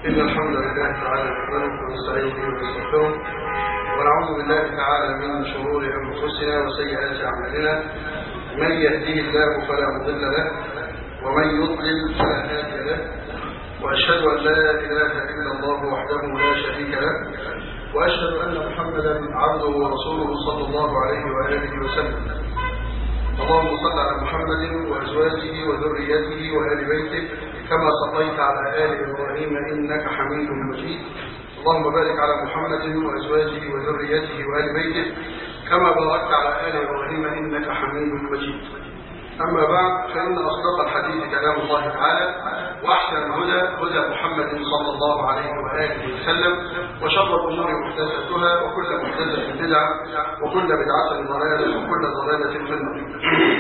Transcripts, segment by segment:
إن الحمد لله تعالى نحمده ونستعينه ونستغفره ونعوذ بالله تعالى من شرور أنفسنا وسيئات أعمالنا. من يهديه الله فلا مضل له ومن يضلل فلا هادي له، وأشهد أن لا إله إلا الله وحده لا شريك له، وأشهد أن محمدا عبده ورسوله صلى الله عليه وآله وسلم. اللهم صل على محمد وأزواجه وذريته وآل بيته كما صليت على آل إبراهيم إنك حميد مجيد. اللهم بارك على محمد وأزواجه وذريته وآل بيته كما باركت على آل إبراهيم إنك حميد مجيد. أما بعد، فإن أصدق الحديث كلام الله تعالى، وأحسن الهدى هدى محمد صلى الله عليه وآله وسلم، وشر الأمور محدثاتها، وكل محدثة بدعة، وكل بدعة ضلالة، وكل ضلالة في النار.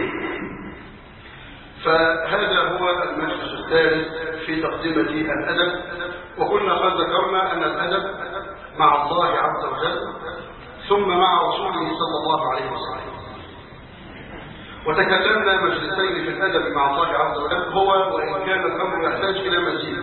فهذا هو المجلس الثالث في تقدمة الأدب، وكنا قد ذكرنا أن الأدب مع الله عز وجل ثم مع رسوله صلى الله عليه وسلم، وتكلمنا مجلسين في الأدب مع الله عز وجل، هو وإن كان الأمر يحتاج إلى مزيد،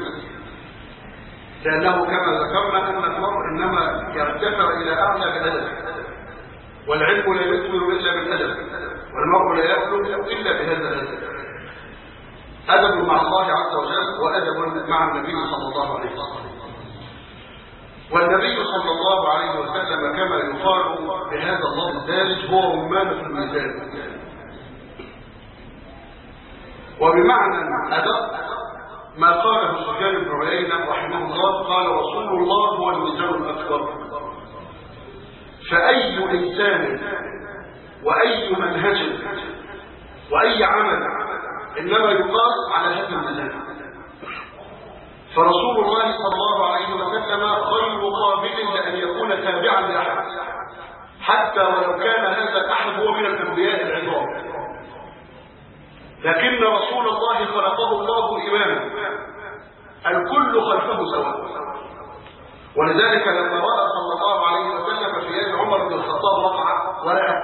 لأنه كما ذكرنا أن المرء إنما يرتفع إلى أعلى بالأدب، والعلم لا يكمل إلا بالأدب، والمرء لا يخلق إلا بهذا الأدب. أدب مع الله عز وجل وأدب مع النبي صلى الله عليه وسلم. والنبي صلى الله عليه وسلم كما يقال بهذا اللفظ الدارج هو رمان في الميزان. وبمعنى أدب ما قاله سفيان بن عيينة رحمه الله، قال رسول الله هو الميزان الأكبر. فأي إنسان وأي منهج وأي عمل إنما يقاس على هذا الميزان. فرسول الله صلى الله عليه وسلم غير قابل لأن يكون تابعا لأحد، حتى ولو كان هذا الأحد هو من الأنبياء العظام، لكن رسول الله خلقه الله إماما الكل خلفه سواء. ولذلك لما رأى صلى الله عليه وسلم في يد عمر بن الخطاب رقعة ورقة،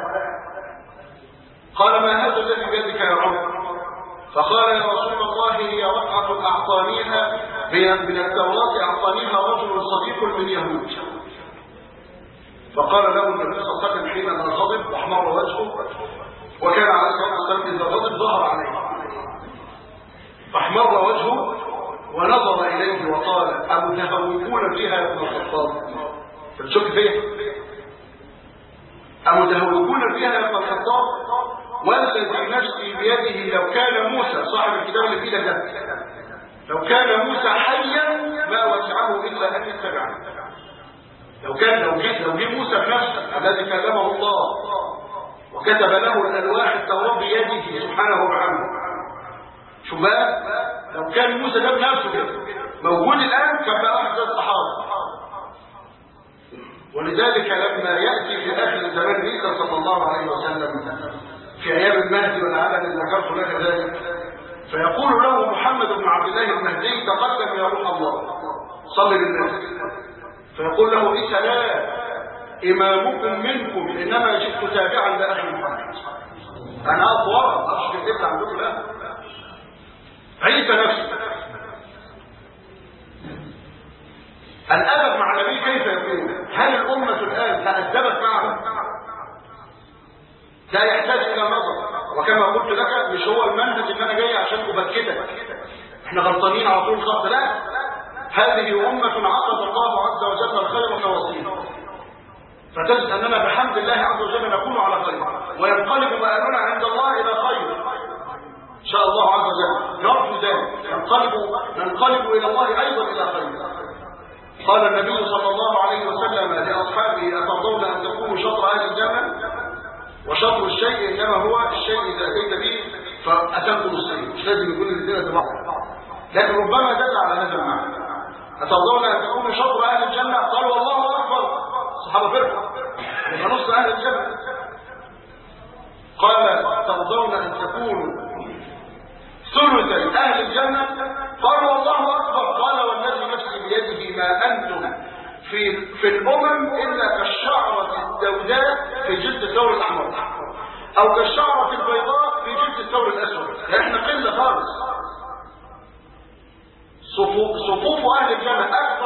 قال: ما هذا الذي بيدك يا عمر؟ فقال: يا رسول الله هي رقعة أعطانيها من التوراة، أعطانيها رجل صديق من يهود. فقال له النبي صلى الله عليه وسلم حينما غضب واحمر وجهه، وكان عليه الصلاة والسلام إذا غضب ظهر عليه، فاحمر وجهه ونظر إليه وقال: أمتهوكون فيها يا ابن الخطاب؟ فالشك فيه، أمتهوكون فيها يا ابن الخطاب؟ والذي نفسي بيده لو كان موسى صاحب الكتاب اللي في ايدك ده، لو كان موسى حيا ما وسعه الا ان يتبعني. لو جه موسى بنفسه الذي كلمه الله وكتب له الالواح التوراه بيده سبحانه وتعالى، شو بقى لو كان موسى ده بنفسه كده موجود الان كان بقى واحد زي الصحابه. ولذلك لما ياتي في اخر الزمان عيسى صلى الله عليه وسلم في ايام المهدي والعدد اللي ذكرت لك ذلك، فيقول له محمد بن عبد الله المهدي: تقدم يا روح الله صل بالناس. فيقول له: ليس لا امامكم منكم، انما جئت تابعا لاخي محمد، انا اقف ورا مش كتبت عندكم. لا، عيسى نفسه. الادب مع النبي كيف يكون؟ هل الامه الان تادبت معه؟ لا يحتاج الى نظر، وكما قلت لك مش هو المنهج ان انا جاي عشان ابكتك احنا غلطانين على طول خط، لا، هذه امه عقد الله عز وجل الخير كوصيه، فتجد اننا بحمد الله عز وجل نكون على خير، وينقلب مآلنا عند الله الى خير ان شاء الله عز وجل، نرجو ذلك، ننقلب الى الله ايضا الى خير. قال النبي صلى الله عليه وسلم لاصحابه: اترضون ان تكونوا شطر اهل الجنه؟ وشطر الشيء انما هو الشيء اذا اتيت به فاتمتم السيء، مش لازم يكون الاثنين زي بعض، لكن ربما دل على هذا المعنى. اترضون ان تكونوا شطر اهل الجنه؟ قالوا الله اكبر، الصحابه فرحوا يبقى نص اهل الجنه. قال: ترضون ان تكونوا ثلثي اهل الجنه؟ قالوا الله اكبر. قال: والذي نفسي بيده ما انتم في الامم الا كالشعره السوداء في جلد الثور الاحمر، او كالشعره البيضاء في جلد الثور الاسود. احنا قله خالص. صفوف اهل الجنه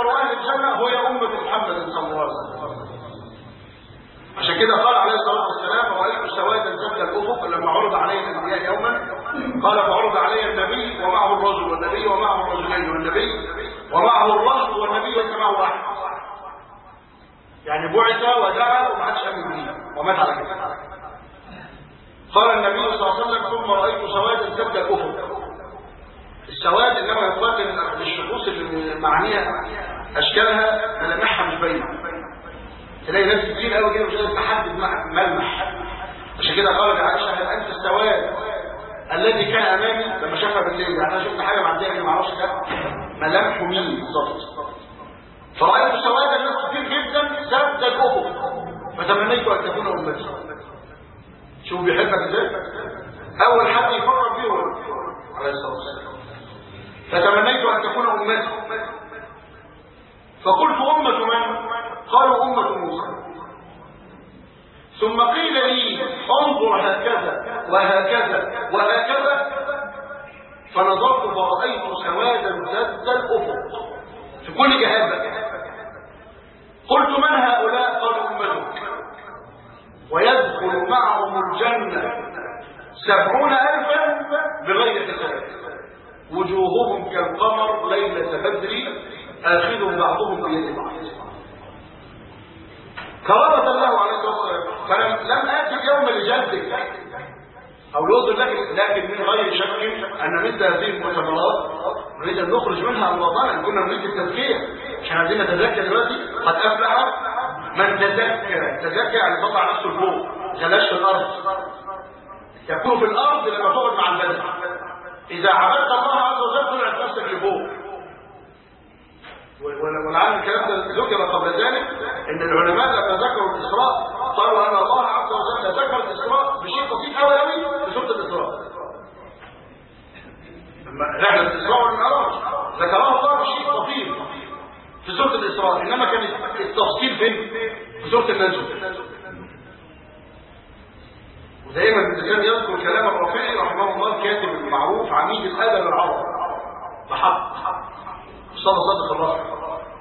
عشان كده قال عليه الصلاة والسلام: رأيت سوادا سد الأفق لما عرض علي الأنبياء يوما، قال: فعرض علي النبي ومعه الرجل، والنبي ومعه الرجلين، والنبي ومعه الرهط، والنبي ليس معه أحد. يعني بعث ودعا وما عادش أمن به ومات على كده. قال النبي صلى الله عليه وسلم: ثم رأيت سوادا سد الأفق. السواد انما يقال للشخوص اللي معانيها اشكالها ملامحها مش باينه، تلاقي ناس كتير قوي كده مش قادر تحدد ملمح. عشان كده قال لعائشه: هل انت السواد الذي كان امامي؟ لما شافها بالليل، يعني انا شفت حاجه معديه اللي ما اعرفش ده ملامحه مين بالظبط. فرأيت سوادا ناس كتير جدا سد الافق، فتمنيت ان تكون امتي. شوف بيحبك ازاي، اول حد يفكر فيه هو عليه الصلاه والسلام. فتمنيت أن تكون أمتي، فقلت: أمة من؟ قالوا: أمة موسى. ثم قيل لي: انظر هكذا وهكذا وهكذا، فنظرت فرأيت سوادا سد الأفق في كل جهات. قلت: من هؤلاء؟ قالوا: أمتك، ويدخل معهم الجنة 70,000 بغير حساب، وجوههم كالقمر ليلة بدر، آخذ بعضهم بيد بعض. كرامة الله عليه الصلاة والسلام. فلم آتي اليوم لجلدك أو لوضع لكن من غير شك أن مثل هذه المؤتمرات نريد أن نخرج منها أمراضنا. كنا نريد التزكية، عشان عايزين نتزكى دلوقتي. قد أفلح من تزكى يعني تطلع نفسه لفوق، خلاش في الأرض. يكون في الأرض لما تقعد مع البدن. إذا عبدت الله عز وجل طلعت نفسك لفوق. ولعل الكلام ده ذكر قبل ذلك ان العلماء لما ذكروا الإسراء قالوا ان الله عز وجل ذكر الإسراء بشيء بسيط قوي قوي في سورة الإسراء. لما رحلة الإسراء والمعراج ذكرها الله بشيء بسيط في سورة الإسراء، انما كان التفصيل فين؟ في سورة النجم. ودائما الانسان يذكر كلام الرافعي رحمه الله الكاتب المعروف عميد الادب العربي بحق مصطفى صادق الرافعي.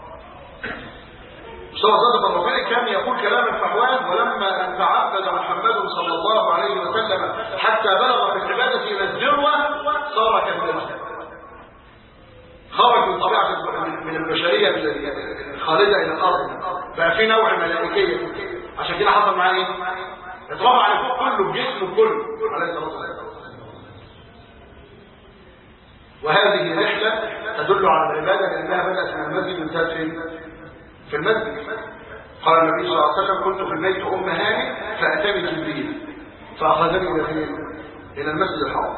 مصطفى صادق الرافعي كان يقول كلام الفحوان: ولما ان تعبد محمد صلى الله عليه وسلم حتى بلغ في العباده الى الذروه صار كالنجم، خرج من طبيعه من البشريه الخالده الى الارض، بقى في نوع ملائكيه. عشان كده حصل معاه ايه؟ اترفع على فوق كله بجسمه كله عليه الصلاه والسلام. وهذه الرحله تدل على العباده لانها بدات من المسجد وانتهت في المسجد. قال النبي صلى الله عليه وسلم: كنت في البيت ام هاني فاتاني جبريل فاخذني الى المسجد الحرام،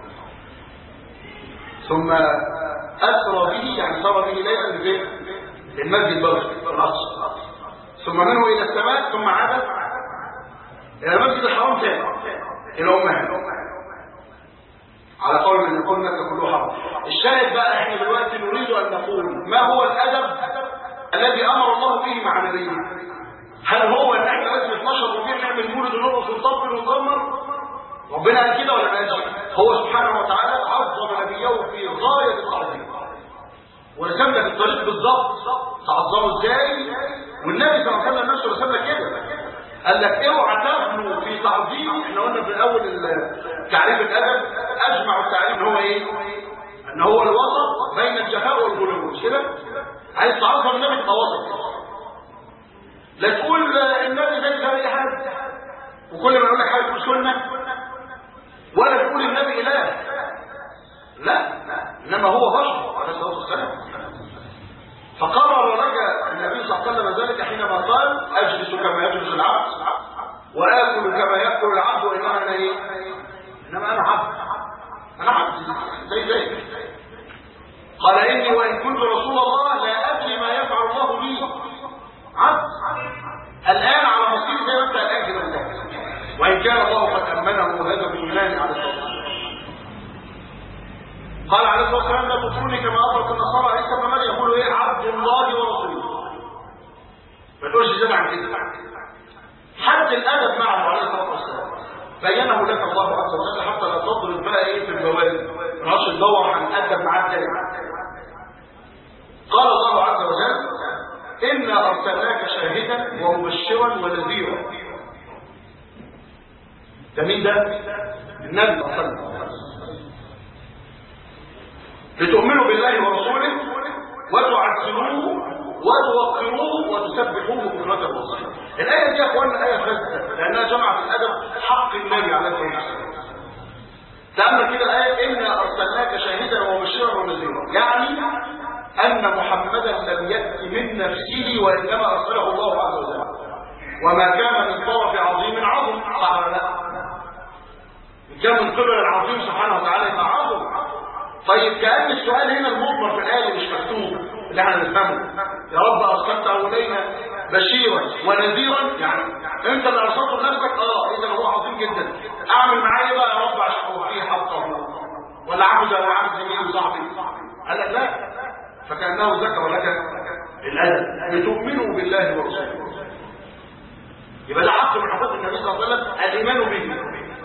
ثم اسرى به، يعني سار به ليلا للمسجد برضه الاقصى، ثم منه الى السماء، ثم عاد الى المسجد الحرام تاني الى امها، على قول من يقول لك كله حرام. الشاهد بقى احنا دلوقتي نريد ان نقول ما هو الادب الذي امر الله به مع نبيه. هل هو ان احنا لازم 12 ربيع نعمل مولد ونرقص ونطبل ونزمر؟ ربنا قال كده ولا ما قالش؟ هو سبحانه وتعالى عظم نبيه في غايه التعظيم ورسم لك الطريق بالظبط تعظمه ازاي. والنبي صلى الله عليه وسلم نفسه رسم لك كده، قال لك اوعى تغلو في تعظيم. احنا قلنا في اول تعريف الادب اجمع التعريف ان هو ايه؟ ان هو الوسط بين الجفاء والغلو، مش كده؟ عايز تعظم النبي تبقى وسط، لا تقول النبي زي اي حد وكل ما يقول لك حاجه تقول سنه، ولا تقول النبي اله، لا انما هو بشر عليه الصلاه والسلام. فقرر ورجع النبي صلى الله عليه وسلم ذلك حينما قال: اجلس كما يجلس العبد واكل كما ياكل العبد، وانما انا ايه؟ انما انا عبد، انا عبد زي قال: اني وان كنت رسول الله لا ادري ما يفعل الله بي. عبد الان على مصير زي ما انت الان كده، وان كان الله قد امنه وهذا بايمان على الصلاه. قال عليه الصلاه والسلام: لا تطروني كما اطرت النصارى عيسى ابن مريم، يقولوا ايه؟ عبد الله ورسوله. ما تقولش زيادة عن كده. حد الادب معه عليه الصلاه والسلام بينه لك الله عز وجل حتى لا تضرب بقى ايه في الجوال، ما نقعدش ندور هنأدب معاه تاني. قال الله عز وجل: انا ارسلناك شاهدا ومبشرا ونذيرا ده مين ده؟ النبي صلى الله عليه وسلم. لتؤمنوا بالله ورسوله وتعزروه وتوقروه وتسبحوه بكرة وأصيلا. الآية دي يا اخوانا آية فاسدة لأنها جمعت الأدب حق النبي عليه الصلاة والسلام. تأمل كده الآية: إنا أرسلناك شاهدا ومبشرا ونذيرا، يعني أن محمدا لم يأت من نفسه وإنما أرسله الله عز وجل، وما كان من طرف عظيم عظم. صح ولا لا؟ كان من قبل العظيم سبحانه وتعالى يبقى عظم. طيب كأن السؤال هنا المضمر في الآية مش مكتوب اللي احنا نفهمه: يا رب أرسلته إلينا بشيرا ونذيرا، يعني أنت اللي أرسلته لنفسك؟ إذا هو عظيم جدا. أعمل معاه إيه بقى يا رب عشان أوفيه حقه؟ ولا عبد ولا عبد زميلي وصاحبي؟ قال لك لا، فكأنه ذكر لك الأدب: لتؤمنوا بالله ورسوله. يبقى ده حق من حقوق النبي صلى الله عليه وسلم الإيمان به.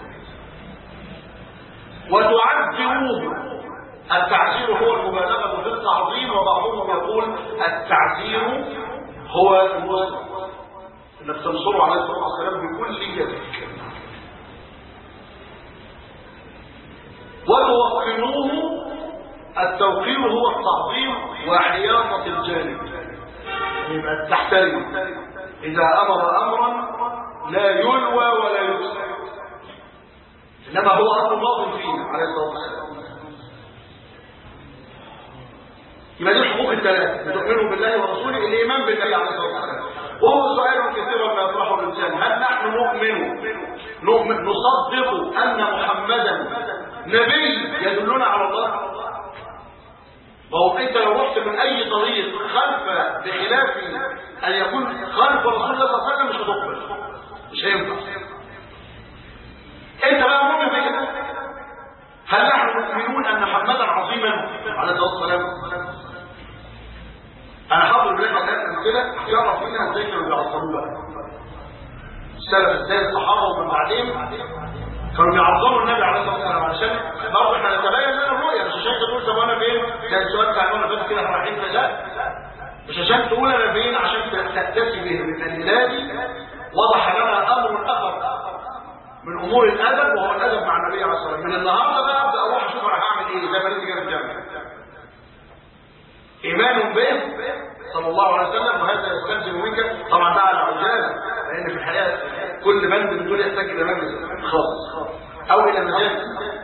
وتعزروه، التعزير هو المبالغة في التعظيم، وبعضهم يقول التعزير هو النصر، انك تنصره عليه الصلاة والسلام بكل يدك. وتوقروه، التوقير هو التعظيم وعياطة الجانب، يبقى تحترم. إذا أمر أمرا لا يلوى ولا يكسر، إنما هو أمر ماض فينا عليه الصلاة والسلام. يبقى دي الحقوق الثلاثة: تؤمنوا بالله ورسوله، الإيمان بالله عليه الصلاة والسلام. وهو سؤال كثيرا ما يطرحه الإنسان: هل نحن نؤمن نصدق أن محمدا نبي يدلنا على الله؟ وهو أنت لو رحت من أي طريق بخلاف أن يكون خلف رسول الله صلى الله عليه وسلم مش هتقبل، مش هينفع. أنت بقى مؤمن بكده؟ هل نحن مؤمنون أن محمدا عظيما عليه الصلاة والسلام؟ أنا حاضر لك الآن كده يعرف منها ازاي كانوا بيعظموه بقى. السلف ازاي الصحابة ومن بعدين كانوا بيعظموا النبي عليه الصلاة والسلام، علشان برضه احنا نتبين لنا الرؤية. مش عشان تقول طب انا فين؟ كان السؤال بتاع انا بس كده رايحين فين؟ لا، مش عشان تقول انا فين عشان تأتسي به. من الذي وضح لنا أمر آخر من أمور الأدب، وهو الأدب مع النبي عليه الصلاة والسلام. من النهارده بقى أبدأ أروح أشوف أنا هعمل إيه زي ما نيجي كده في الجامعة. إيمان به صلى الله عليه وسلم، وهذا يستلزم منك طبعا بقى على عجالة، لأن في الحياة كل بند من دول يحتاج إلى مجلس خاص أو إلى مجال.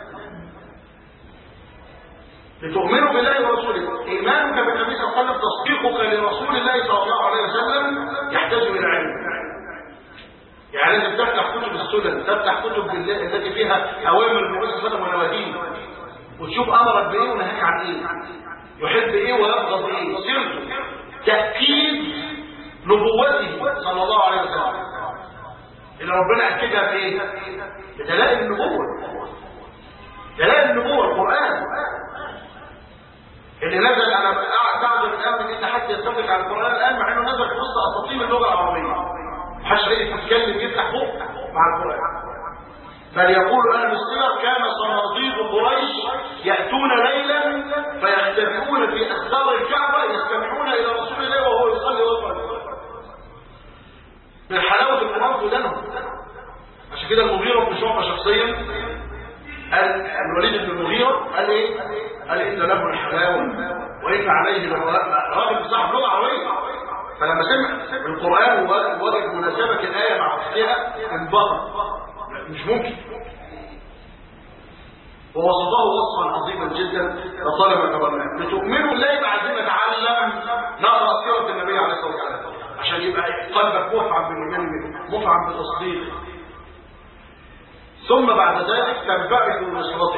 لتؤمنوا بالله ورسوله، إيمانك بالنبي صلى الله عليه وسلم، تصديقك لرسول الله صلى الله عليه وسلم يحتاج إلى علم. يعني لازم تفتح كتب السنن، تفتح كتب التي فيها أوامر النبي صلى الله عليه وسلم ونواهيه، وتشوف أمرك بإيه ونهاك عن إيه، يحب إيه ويبغض إيه، سيرته، تأكيد نبوته صلى الله عليه وسلم اللي ربنا أكدها في إيه؟ بدلائل النبوة. دلائل النبوة القرآن اللي نزل. أنا تعجب الآن من إن حد يتفق على القرآن الآن مع إنه نزل في وسط أساطين اللغة العربية. محدش رأيك تتكلم يفتح بق مع القرآن. بل يقول أهل السير: كان صناديد قريش يأتون ليلا فيختبئون في أسدار الكعبة يستمعون إلى رسول الله وهو يصلي ويقرأ. من حلاوة القرآن في ودانهم. عشان كده المغيرة بن شعبة شخصيا قال الوليد بن المغيرة قال إيه؟ قال إن له الحلاوة وإن عليه راجل صاحب لغة عربية. فلما سمع القرآن ووجد مناسبة الآية مع أصلها انبهر. مش ممكن. ووصفه وصفا عظيما جدا لطالما تبرناه. لتؤمنوا بالله عايزين نتعلم نقرأ سيرة النبي عليه الصلاة والسلام عشان يبقى قلبك مفعم بالإيمان به، مفعم بالتصديق. ثم بعد ذلك تنبعث نصرته.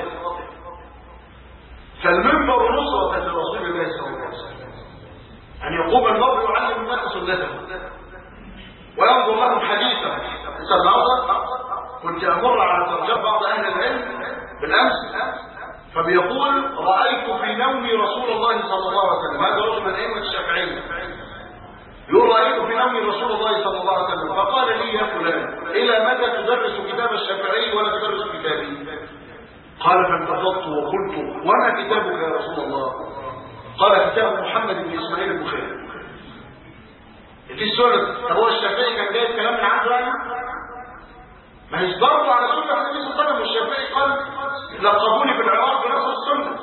فالمنبر نصرة لرسول الله صلى الله عليه وسلم أن يقوم المرء يعلم الناس سنته وينظر لهم حديثا. النهارده كنت أمر على ترجمة بعض أهل العلم بالأمس فبيقول: رأيت في نومي رسول الله صلى الله عليه وسلم. هذا رجل من أئمة الشافعية يقول: رأيت في نومي رسول الله صلى الله عليه وسلم فقال لي: يا فلان، إلى متى تدرس كتاب الشافعي ولا تدرس كتابي؟ قال: فانتفضت وقلت: وما كتابك يا رسول الله؟ قال: كتاب محمد بن إسماعيل البخاري. دي السنة. طب هو الشافعي كان جايب كلام من عنده يعني؟ ما هيش برضه على سنة النبي صلى الله عليه وسلم. والشافعي قال لقبوني بالعراق بنص السنة.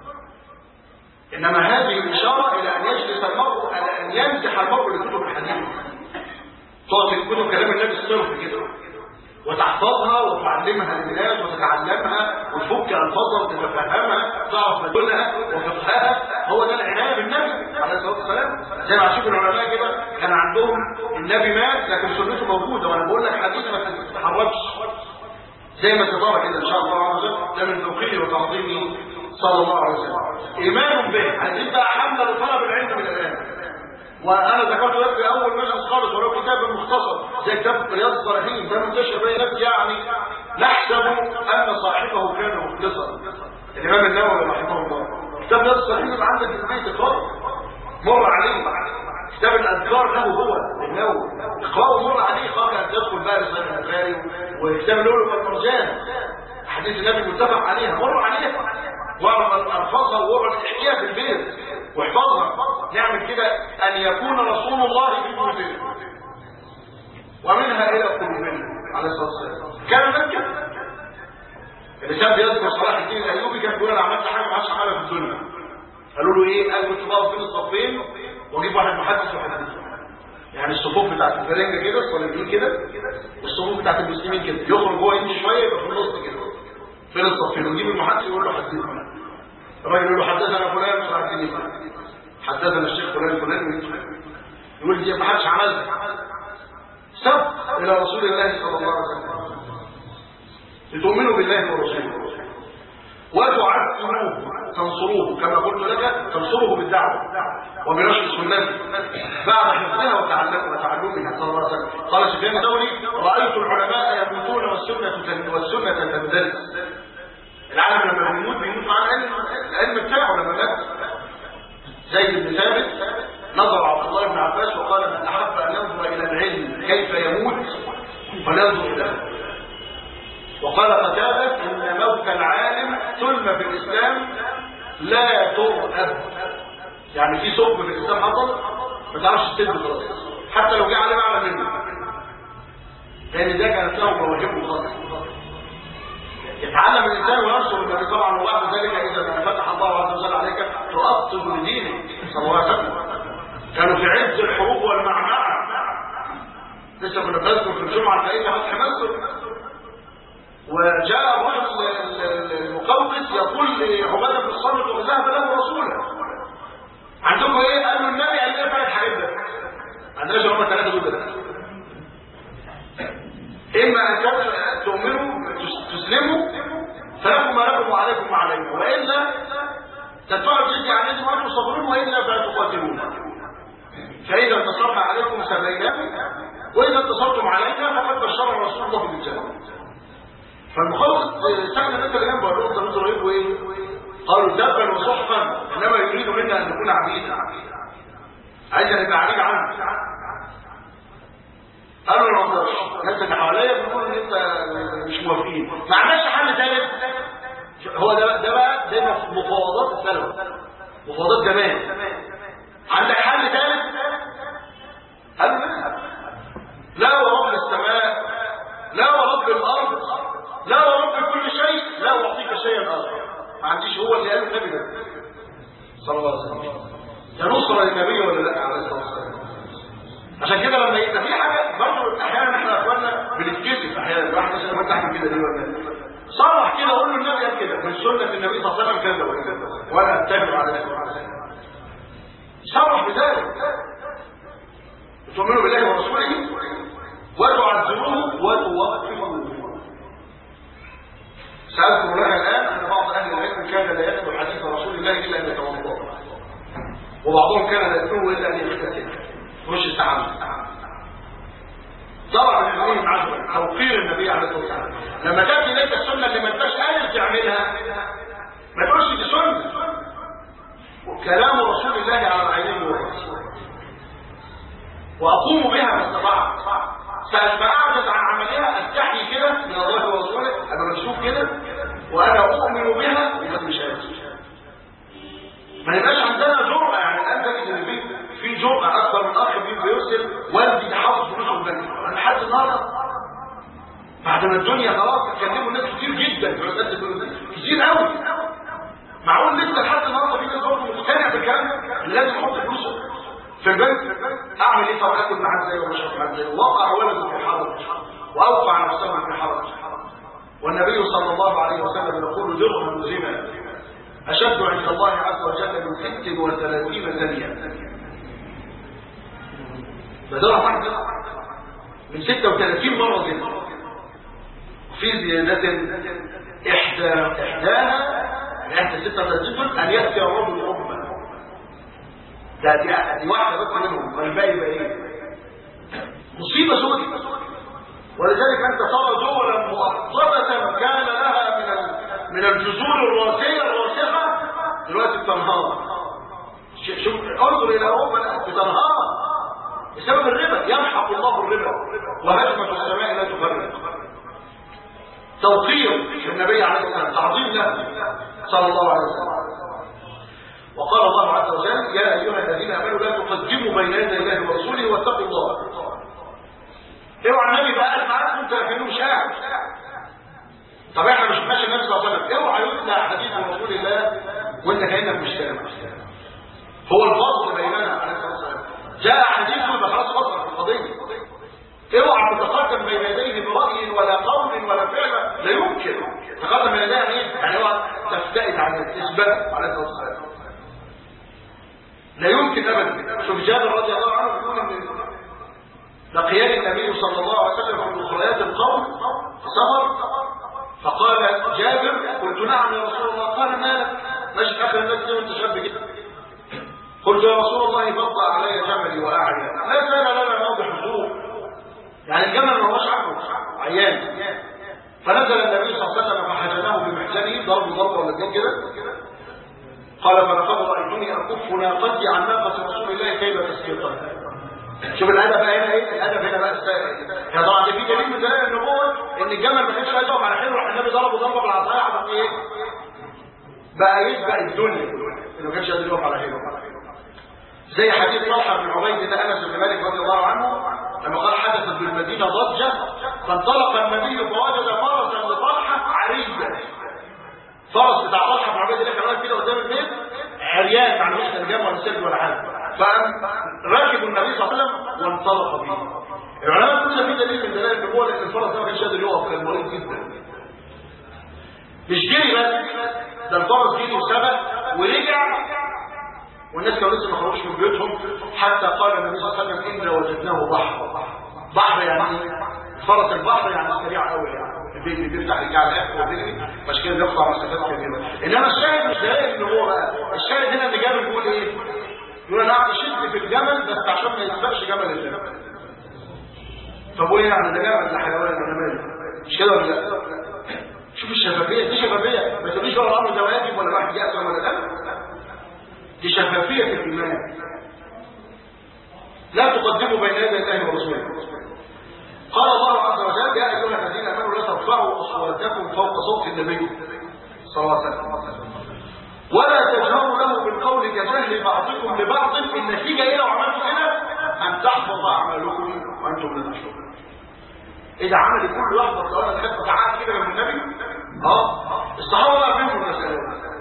إنما هذه الإشارة إلى أن يجلس المرء، على أن يمسح المرء لكتب الحديث، تقعد كتب كلام النبي الصرف كده وتحفظها وتعلمها للناس وتتعلمها وتفك الفاظها وتتفهمها تعرف مدلولها وفقهها. هو ده العنايه بالنبي عليه الصلاه والسلام. زي ما هتشوف العلماء كده كان عندهم النبي مات لكن سنته موجوده، وانا بقول لك حديث ما تتحركش زي ما تدار كده ان شاء الله عز وجل. ده من توقيره وتعظيمه صلى الله عليه وسلم. ايمان به. عايزين بقى حمله لطلب العلم من الان. وانا ذكرت لك في اول مجلس خالص ولو كتاب مختصر زي كتاب رياض الصالحين ده منتشر بين الناس، يعني نحسب ان صاحبه كان مخلصا. الامام النووي رحمه الله كتاب رياض الصالحين يبقى عندك في البيت اقراه مر عليه. كتاب الاذكار له هو النووي اقراه مر عليه قبل ان تدخل بقى صحيح البخاري وكتاب اللؤلؤ والمرجان حديث النبي المتفق عليها مر عليها واعرف الفاظها وورد احكيها في البيت واحفظها. نعمل كده ان يكون رسول الله في بيوتنا ومنها الى قلوبنا عليه الصلاه والسلام. كان مكه اللي كان بيذكر صلاح الدين الايوبي كان بيقول انا عملت حاجه ما عادش عملها في الدنيا. قالوا له ايه؟ قال كنت بقف بين الصفين واجيب واحد محدث ويحدثه، يعني الصفوف بتاعت الفرنجه كده الصليبيين كده والصفوف بتاعت المسلمين كده، يخرج هو يمشي شويه يبقى في النص كده بين الصفين ويجيب المحدث يقول له حدثنا. الراجل يقول له حدثنا فلان صلاح الدين حدثنا الشيخ فلان فلان يقول دي ما حدش عملها. سبق الى رسول الله صلى الله عليه وسلم لتؤمنوا بالله ورسوله وتعزروه تنصروه كما قلت لك تنصروه بالدعوه وبنشر سنته بعد حفظها وتعلمها صلى الله عليه وسلم. قال سفيان الثوري رايت العلماء يموتون والسنه تندرس. العالم لما بيموت مع العلم بتاعه. لما مات زيد بن ثابت نظر عبد الله بن عباس وقال من احب ان ينظر الى العلم كيف يموت فلينظر اليه. وقال قتادة ان موت العالم ثلم في الاسلام لا ترأب، يعني في ثقب في الاسلام حصل ما تعرفش تسد خلاص حتى لو جه عليه اعلى منه، لان ده كانت له مواهبه خاصه. يتعلم الانسان وينصر النبي طبعا، وبعد ذلك اذا فتح الله عز وجل عليك تؤطب لدينك صلى الله عليه وسلم. كانوا في عز الحروب والمعمعه، لسه كنا بنذكر في الجمعه الفائته فتح مصر وجاء الرجل المقوقس يقول لعباده بن الصامت وذهب له رسوله عندكم ايه؟ قالوا النبي قال لنا ثلاث حاجات بس عندناش هم ثلاثه دول بس، اما ان تؤمنوا تسلموا فلكم ما لكم وعليكم ما عليكم، والا تدفعوا الجزيه عليكم وانتم صابرون، والا فتقاتلون. فاذا انتصرنا عليكم سبيناكم واذا انتصرتم علينا فقد بشر رسول الله بالجنه. فالمخلص سأل الناس اللي جنبه قال لهم انتوا بتقولوا ايه؟ قالوا دبا وصحفا انما يريد منا ان نكون عبيدا، عايز نبقى عبيد عنه. قالوا ما نقدرش، الناس اللي حواليا بيقولوا ان انت مش موافقين، ما عندناش حل ثالث. هو ده بقى زي مفاوضات السلف، مفاوضات زمان. عندك حل ثالث؟ قالوا لا ورب السماء لا ورب الارض لا ورب كل شيء لا اعطيك شيئا اخر. ما عنديش. هو اللي قال النبي ده صلى الله عليه وسلم. ده نصره للنبي ولا لا عليه الصلاه والسلام؟ عشان كده لما يبقى في حاجه برضه احيانا احنا اخواننا بنتكسف احيانا الواحد مثلا ما تعمل كده ليه ولا صرح كده قول له النبي قال كده من سنه النبي صلى الله عليه وسلم كذا وكذا وانا اتبع على ذلك. صرح بذلك. تؤمنوا بالله ورسوله وتعزروه وتوقروه. سأذكر لها الآن أن بعض أهل العلم كان لا يتلو حديث رسول الله إلا أن يتوضأ، وبعضهم كان لا يتلوه إلا أن يغتسل وش التعامل. طبعا الحديث عجبا توقير النبي عليه الصلاة والسلام. لما تأتي لك السنة اللي ما انتش قادر تعملها ما تقولش دي سنة. كلام رسول الله على العينين والرأس وأقوم بها ما استطعت. فلما أعجز عن عملها أستحي كده من الله ورسوله أنا مكشوف كده وأنا أؤمن بها وما مش قادر. ما يبقاش عندنا جرأة. يعني الآن تجد إن في جرأة أكثر من أخ بيرسل والدي حافظ فلوس البنك. أنا لحد النهارده بعد ما الدنيا خلاص اتكلموا الناس كتير جدا كتير قوي. معقول لسه لحد النهارده في ناس برضه مقتنع بالكلام ده؟ لازم احط فلوسه في البنك. اعمل ايه؟ طب اكل معاه ازاي واشرب معاه ازاي؟ وقع ولده في حرج واوقع نفسه في حرج. والنبي صلى الله عليه وسلم يقول درهم زنا اشد عند الله عز وجل من 36 ثانيه. فدرهم واحد من 36 مره زنا. وفي زياده احداها يعني 36 دول ان ياتي الرجل امه. دي واحده بس منهم، والباقي يبقى ايه؟ مصيبه سوداء. ولذلك انت ترى دولا مؤقته كان لها من الجذور الراسخه دلوقتي بتنهار. شوف انظر الى اوروبا بتنهار بسبب الربا. يمحق الله الربا وهجمه السماء لا تفرق. توقير النبي عليه الصلاه والسلام، تعظيم له صلى الله عليه وسلم. وقال الله عز وجل يا ايها الذين امنوا لا تقدموا بين يدي الله ورسوله واتقوا الله. اوعى النبي بقى قال معاك انت كانه مش قاعد. طب احنا مش ماشي النبي صلى الله عليه وسلم اوعى يطلع حديث رسول الله وانت كانك مش سامع. هو الفصل بيننا عليه الصلاه والسلام. جاء حديثه يبقى خلاص فصل في القضيه. اوعى تتقدم بين يديه برأي ولا قول ولا فعل. لا يمكن تقدم بين يديه ايه؟ يعني اوعى تفتئت عن الاثبات عليه الصلاه والسلام. لا يمكن ابدا. شوف جابر رضي الله عنه بيقول ان لقياني النبي صلى الله عليه وسلم في اخريات القوم في سفر فقال جابر قلت نعم يا رسول الله. قال مالك ماشي اخر الناس دي وانت شاب كده؟ قلت يا رسول الله بطأ علي جملي واعيا لا زال لنا موضع حضور. يعني الجمل ما هوش عنه عيان. فنزل النبي صلى الله عليه وسلم فحجناه بمحجنه ضربه ولا اتنين كده. قال فلقد رايتني اكف ناقتي عن ناقه رسول الله كيف تسقطها. شوف الادب هنا ايه؟ الادب هنا بقى يا طبعا ده في دليل من دلائل النبوه ان الجمل ما كانش عايز يقف على حيله. راح النبي ضربه بالعصايه عشان ايه؟ بقى يسبق الدنيا انه ما كانش قادر يقف على حيله. زي حديث طلحه بن عبيد ده انس بن مالك رضي الله عنه لما قال حدثت بالمدينه ضجه فانطلق النبي فوجد فرسا لطلحه عريا. فرس بتاع طلحه بن عبيد اللي كان واقف كده قدام البيت عريان يعني مش ترجمه ولا سلك ولا حاجه. فركبوا النبي صلى الله عليه وسلم وانطلق به. العلماء كلها في دليل من دلائل النبوه لان الفرس ده ما كانش قادر يقف كان مريض جدا. مش جري بس ده الفرس جري وسبق ورجع والناس كانوا لسه ما خرجوش من بيوتهم حتى قال النبي صلى الله عليه وسلم انا وجدناه بحر يعني فرس البحر يعني سريع قوي يعني بيجري بيفتح رجع الاخر وبيجري عشان كده بيقطع مسافات كبيره. انما الشاهد مش دليل ان هو بقى الشاهد هنا ان جابر بيقول ايه؟ يقول انا قاعد اشد في الجمل بس عشان ما يسبقش جمل الجمل. طب وايه يعني ده جمل ده حيوان انا مالي مش كده ولا لا؟ شوف الشفافيه دي شفافيه ما تقوليش بقى الامر ده واجب ولا واحد يأثم ولا لا. دي شفافيه الايمان. لا تقدموا بين يدي الله ورسوله. قال الله عز وجل يا ايها الذين امنوا لا ترفعوا اصواتكم فوق صوت النبي صلى الله عليه وسلم ولا تجهروا له بالقول كجهل بعضكم لبعض. النتيجه ايه لو عملتوا كده؟ ان تحبط اعمالكم وانتم لا تشعرون. اذا عمل كل يحبط لو انا دخلت ساعات كده من النبي الصحابه بقى فهموا المساله.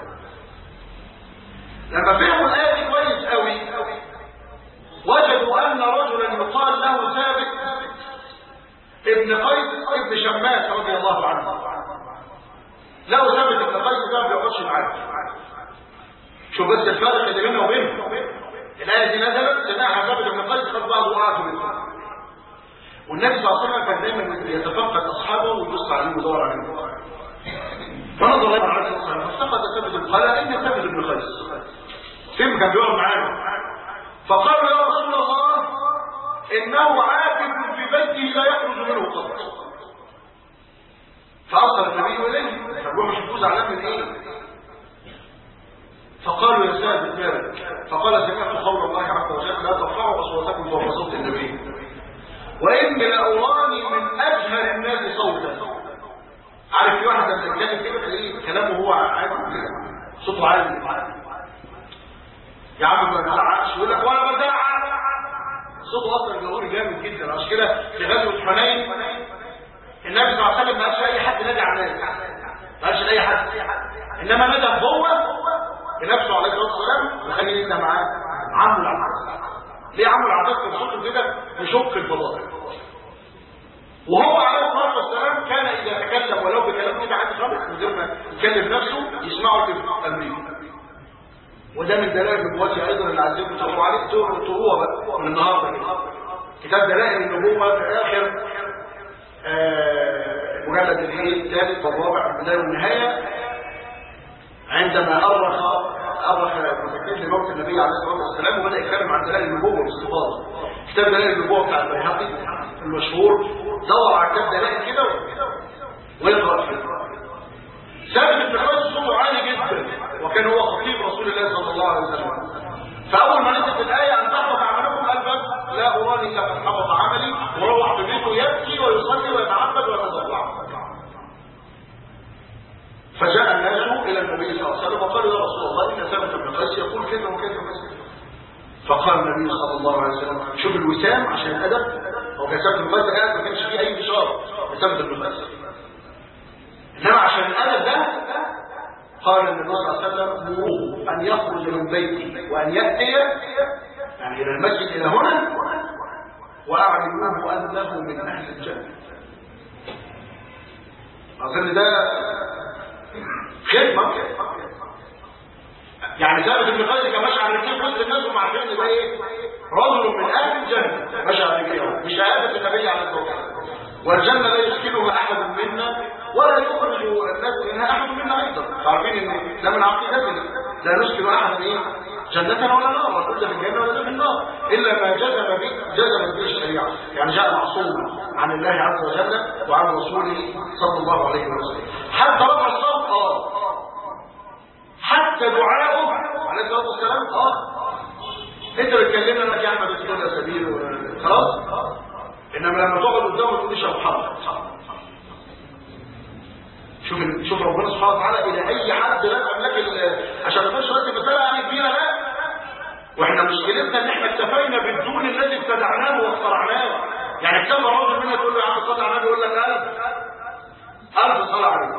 لما فهموا الايه دي كويس قوي وجدوا ان رجلا يقال له ثابت ابن قيس ابن شماس رضي الله عنه. لو ثابت ابن قيس ده ما بيقعدش معاه. شوف بس الفرق اللي بينه وبينه. الايه دي نزلت سمعها ثابت ابن قيس قد بعض وقعته منه. والنبي صلى الله عليه وسلم كان دايما يتفقد اصحابه ويبص عليهم ويدور عليهم. فنظر الله عليه وسلم فافتقد ثابت بن قال اين ثابت بن قيس؟ فين كان بيقعد معانا؟ فقالوا يا رسول الله انه عاكف في بيته لا يخرج منه قط. فارسل النبي اليه فهو مش يفوز على من ايه؟ فقالوا يا ثابت مالك؟ فقال سمعت قول الله عز وجل لا ترفعوا اصواتكم فوق صوت النبي واني لاراني من اجهل الناس صوتا. عارف في واحد لما يتكلم كده تلاقيه كلامه هو عادي صوته عالي يا عم ما تزعقش يقول لك ولا بزعق. صوته اصلا جمهوري جامد جدا. عشان كده في غزوه حنين النبي صلى الله عليه وسلم ما قالش اي حد نادي على الناس، ما قالش لاي حد، انما ندى هو بنفسه عليه الصلاه والسلام وخلي ينده معاه عمه العباس. ليه عمه العباس كان صوته كده يشق الفضائل، وهو عليه الصلاه والسلام كان اذا تكلم ولو بكلام كده عادي خالص من غير ما يتكلم نفسه يسمعه اللي في امريكا. وده من دلائل نبوته ايضا اللي عايزين تقروا عليه تقروها بقى من النهارده كده. كتاب دلائل النبوه في اخر المجلد الثالث والرابع البدايه والنهايه، عندما أرخ المفكرين لموت النبي عليه الصلاة والسلام وبدأ يتكلم عن دلائل النبوة باستفاضة. كتاب دلائل النبوة بتاع البيهقي المشهور، دور على كتاب دلائل كده ويقرأ فيه. ثابت بن قيس صوته عالي جدا، وكان هو خطيب رسول الله صلى الله عليه وسلم. فأول ما نزلت الآية أن تحبط أعمالكم قال بس لا أراني لقد حبط عملي، وروح في بيته يبكي ويصلي ويتعبد ويتضرع. فجاء الناس الى النبي صلى الله عليه وسلم وقالوا يا رسول الله ان ثابت بن قيس يقول كذا وكذا وكذا. فقال النبي صلى الله عليه وسلم شوف الوسام عشان الادب، هو كان ثابت بن قيس قاعد ما كانش فيه اي اشاره لثابت بن قيس، انما عشان الادب ده قال النبي صلى الله عليه وسلم مروه ان يخرج من بيتي وان ياتي يعني الى المسجد الى هنا واعلموه انه من اهل الجنه. اظن ده خدمة. يعني ثابت بن قيس كان ماشي على رجليه وسط الناس وهم عارفين ان ده ايه؟ رجل من اهل الجنه ماشي على رجليه بشهاده النبي عليه الصلاه والسلام. والجنه لا يسكنها احد منا ولا يخرج الناس منها احد منا ايضا. عارفين ان ده من عقيدتنا، لا نسكن احدا ايه؟ جنة ولا نار، وكل في الجنة ولا في النار إلا ما جزم به الشريعة. يعني جاء معصوم عن الله عز وجل وعن رسوله صلى الله عليه وسلم. حتى رفع الصوت حتى دعاءه عليه الصلاة والسلام انت بتكلمنا انك يا احمد اسكن يا سبيل خلاص، انما لما تقعد قدامه تقول لي محمد. شوف ربنا سبحانه وتعالى الى اي حد لا تملك عشان ما تبقاش بس المساله يعني كبيره، لا. واحنا مشكلتنا ان احنا اكتفينا بالدون الذي ابتدعناه واخترعناه. يعني اكتفى راجل منا تقول له يا عم صل على النبي يقول لك 1000 صلاه عليه.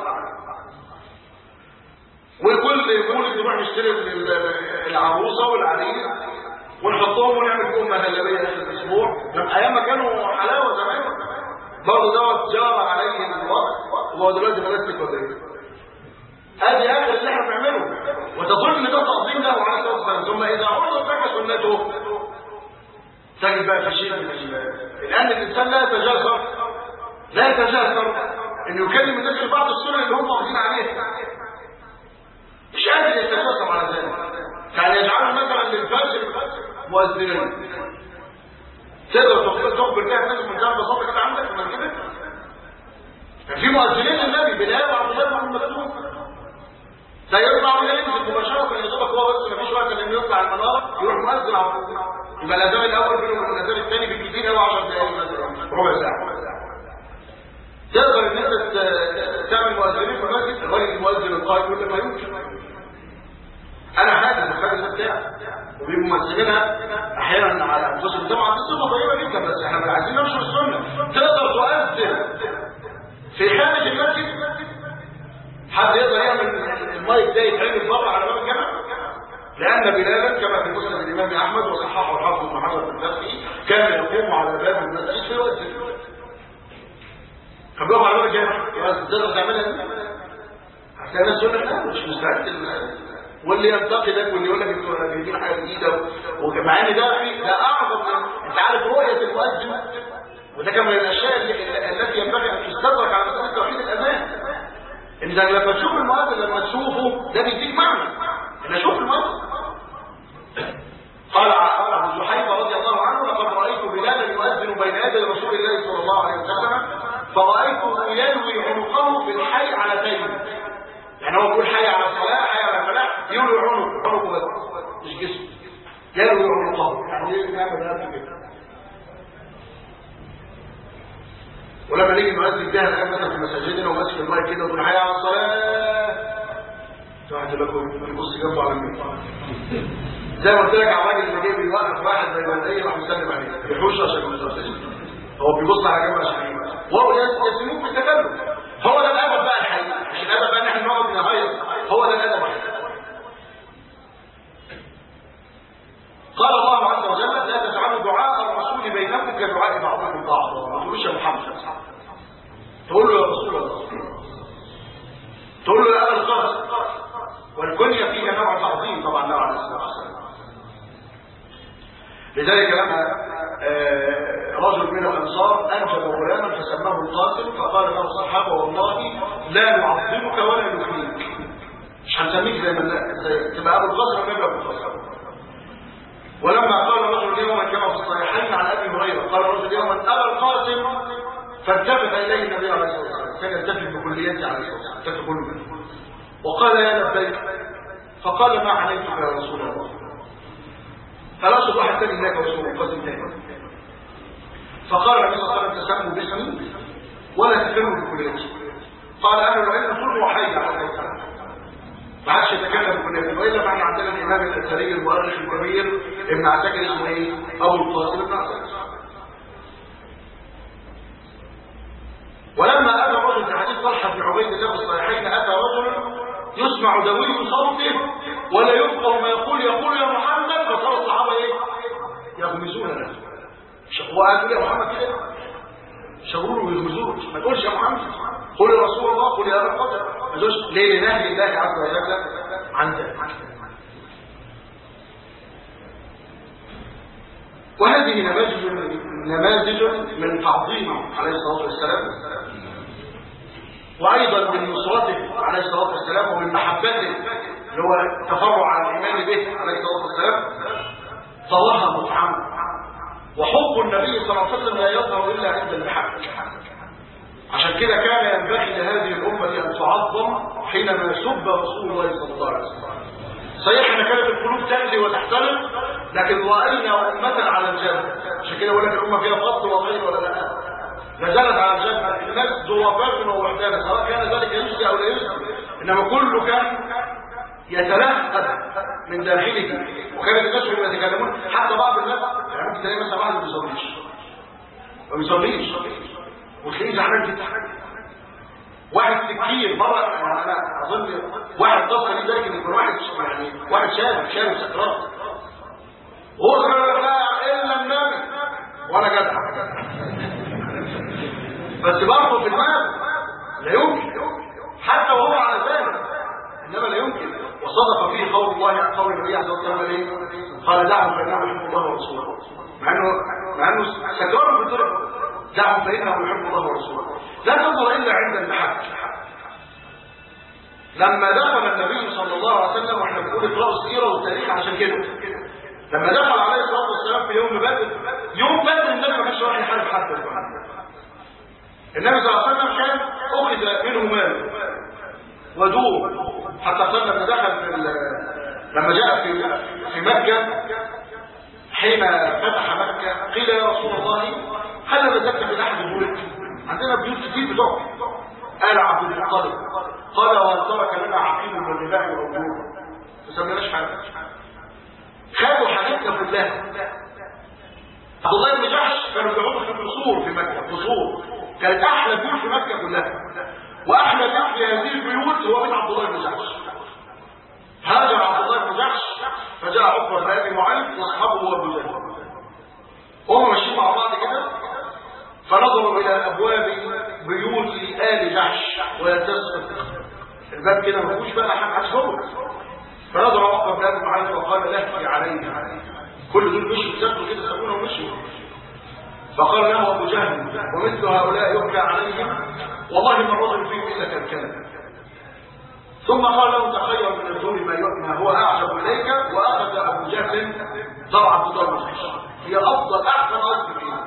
وكل مولد نروح نشتري العروسه والعريس ونحطهم ونعمل فيهم مهلبيه اخر الاسبوع. ايام ما كانوا حلاوه زمان برضه دوت جار عليه الوقت، وهو دلوقتي بلاستيك ولا ايه؟ ادي اخر اللي احنا بنعمله، وتظن ان ده تعظيم له عليه الصلاه والسلام. ثم اذا عرضت لك سنته تجد بقى في شيء من الان الانسان لا يتجاسر انه يكلم الناس في بعض السنن اللي هم واخدين عليها، مش قادر يتجاسر على ذلك. يعني يجعلوا مثلا للفجر مؤذنين، تقدر تخبر بيها الناس من جنب بساطه كده عندك من كده. كان في مؤذنين النبي بلال وعبد الله بن مسعود، ده يطلع ولا ينزل مباشره يضربك هو بس، مفيش وقت انه يطلع المناره يروح مؤذن على طول. يبقى الاذان الاول بينه وبين الاذان الثاني بالكثير قوي 10 دقائق مثلا ربع ساعه. تقدر ان انت تعمل مؤذنين في المسجد؟ الراجل المؤذن القائم يقول لك ما يمكن. انا حاسس الحادثه بتاعي وبيبقوا مؤذنينها احيانا على انفسهم. طبعا دي صفه طيبه جدا، بس احنا عايزين ننشر السنه. تقدر تؤذن في خارج المسجد؟ حد يقدر يعمل المايك ده يتعمل بره على باب الجامع؟ لان بلالا كما في مسند الامام احمد وصححه الحافظ بن حجر الفتحي كان يقوم على باب المسجد فيؤذن. كان بيقوم على باب الجامع تقدر تعملها دي؟ هتلاقي ناس يقول لك لا مش مستعد، واللي ينتقدك واللي يقول لك انتوا جايبين حاجه جديده، ومع ان ده اعظم انت عارف رؤيه المؤذن، وده كان من الاشياء التي ينبغي ان تستدرك على مساله توحيد الاذان. ان لما تشوف المؤذن لما تشوفه ده بيديك معنى ان اشوف المؤذن. قال ابو جحيفه رضي الله عنه لقد رايت بلالا يؤذن بين يدي رسول الله صلى الله عليه وسلم فرايته يلوي عنقه بالحي على تين. يعني هو بيقول حي على الصلاه حي على الفلاح، يلوي عنقه بس مش جسمه، يلوي عنقه يعني يعمل هذا كده. ولما نيجي نؤذن بها الان مثلا في مساجدنا وماسك المايك كده ويقول حي على الصلاه، واحد لكم يبص جنبه على الميت زي ما قلت لك على الراجل اللي جاي بيوقف واحد زي البلديه راح يسلم عليه يحوش عشان ما يتوسطش. هو بيبص على جنب عشان وهو يسموه بالتكلم. هو ده الادب بقى الحقيقي، مش الادب بقى ان احنا نقعد نهيص، هو ده الادب الحقيقي. قال الله عز وجل لا تجعلوا دعاء الرسول بينكم كدعاء بعضكم بعضا. ما تقولوش يا محمد، تقول له يا رسول الله، تقول له يا ابا القاسم، والكنيه فيها نوع تعظيم طبعا له عليه الصلاه والسلام. لذلك لما رجل من الانصار انجب غلاما فسماه القاسم، فقال له الصحابه والله لا نعظمك ولا نكرمك، مش هنسميك زي ما تبقى ابو القاسم ولا ابو القاسم. ولما قال رجل يوما كما في الصحيحين عن ابي هريره قال رجل يوما ابا القاسم، فالتفت اليه النبي عليه الصلاه والسلام، كان يلتفت بكليته عليه الصلاه والسلام، يلتفت كله، وقال يا لبيك، فقال ما عليك يا رسول الله، فلا صباح الثاني هناك رسول القاسم ثاني. فقال النبي صلى الله عليه وسلم تسموا باسمي ولا تكلموا بكليتي. قال اهل العلم كله حي عليه السلام، ما عادش يتكلم بكليته، والا فاحنا عندنا الامام الاثري المؤرخ الكبير ابن عساكر اسمه ايه؟ ابو القاسم ابن عساكر. ولما اتى الرجل في حديث طلحه بن عبيد الله في الصحيحين، اتى رجل يسمع دوي صوته ولا يفقه ما يقول يا محمد، فصار الصحابه ايه؟ يغمزون له. وقالوا يا محمد كده شغلوا ويغمزون، ما تقولش يا محمد، قل يا رسول الله، قل يا رب قدر، ما تقولش ليه؟ لنهي الله عز وجل عن ذلك. وهذه نماذج من تعظيمه عليه الصلاه والسلام، وايضا من نصرته عليه الصلاه والسلام، ومن محبته اللي هو التفرع على الايمان به عليه الصلاه والسلام، فوها مطعما. وحب النبي صلى الله عليه وسلم لا يظهر الا عند المحبه. عشان كده كان ينبغي لهذه الامه ان تعظم حينما سب رسول الله صلى الله عليه وسلم. صحيح ان كانت القلوب تهدي وتحترم، لكن راينا امه على الجنه. عشان كده بقول لك الامه فيها فضل وخير ولا لا؟ نزلت على الجنه الناس ضربات ووحدانا، سواء كان ذلك يجزي او لا يجزي، انما كله كان يتلهف من داخله. وكانت الناس لما يتكلمون، حتى بعض الناس يعني ممكن تلاقي مثلا واحد ما بيصليش وتلاقيه زعلان جدا. واحد سكير مره، يعني انا اظن واحد تصل لي ذلك ان يكون واحد يعني واحد شارب سكرات، وهو لا الا النبي وانا جدع، بس برضه في المال لا يمكن حتى وهو على ذلك، انما لا يمكن. وصدق فيه قول الله، قول النبي عليه الصلاه والسلام ايه؟ قال دعهم فانه يحب الله ورسوله. مع انه سكروا في الدرجه، دعهم فانه يحب الله ورسوله. لا تنظر الا عند المحك. لما دخل النبي صلى الله عليه وسلم، واحنا بنقول اقرأوا السيره والتاريخ عشان كده، لما دخل عليه الصلاه والسلام في يوم بدر النبي ما كانش رايح يحارب حد. النبي صلى الله عليه وسلم كان اخذ منه مال ودور، حتى قال لما دخل لما جاء في مكه، حين فتح مكه قيل يا رسول الله هل نزلت في احد بيوتك؟ عندنا بيوت كتير بتقع. قال عبد المطلب، قال وهل ترك لنا عقيم والرباع والعجول؟ ما سميناش حاجه، خدوا حاجتنا كلها. عبد الله بن جحش كانوا بيقعدوا في قصور في مكه، قصور كانت احلى بيوت في مكه كلها، واحلى بيت في هذه البيوت هو بيت عبد الله بن جحش. هاجر عبد الله بن جحش فجاء عقبه بن ابي معيط واصحابه وابو جهل، وهم ماشيين مع بعض كده، فنظروا الى ابواب بيوت ال جحش ويلتصق الباب كده، ما فيهوش بقى حد جوه. فنظر عقبه بن ابي معيط وقال لهفي علينا، كل دول مشوا سابوا كده، سابونا ومشوا. فقال له ابو جهل ومثل هؤلاء يبكى عليهم، والله ما الرجل فيهم الا كالكلب. ثم قال له تخير من الدور ما هو اعجب اليك، واخذ ابو جهل ضرع عبد الله بن جحش، هي افضل احسن قصد فيه.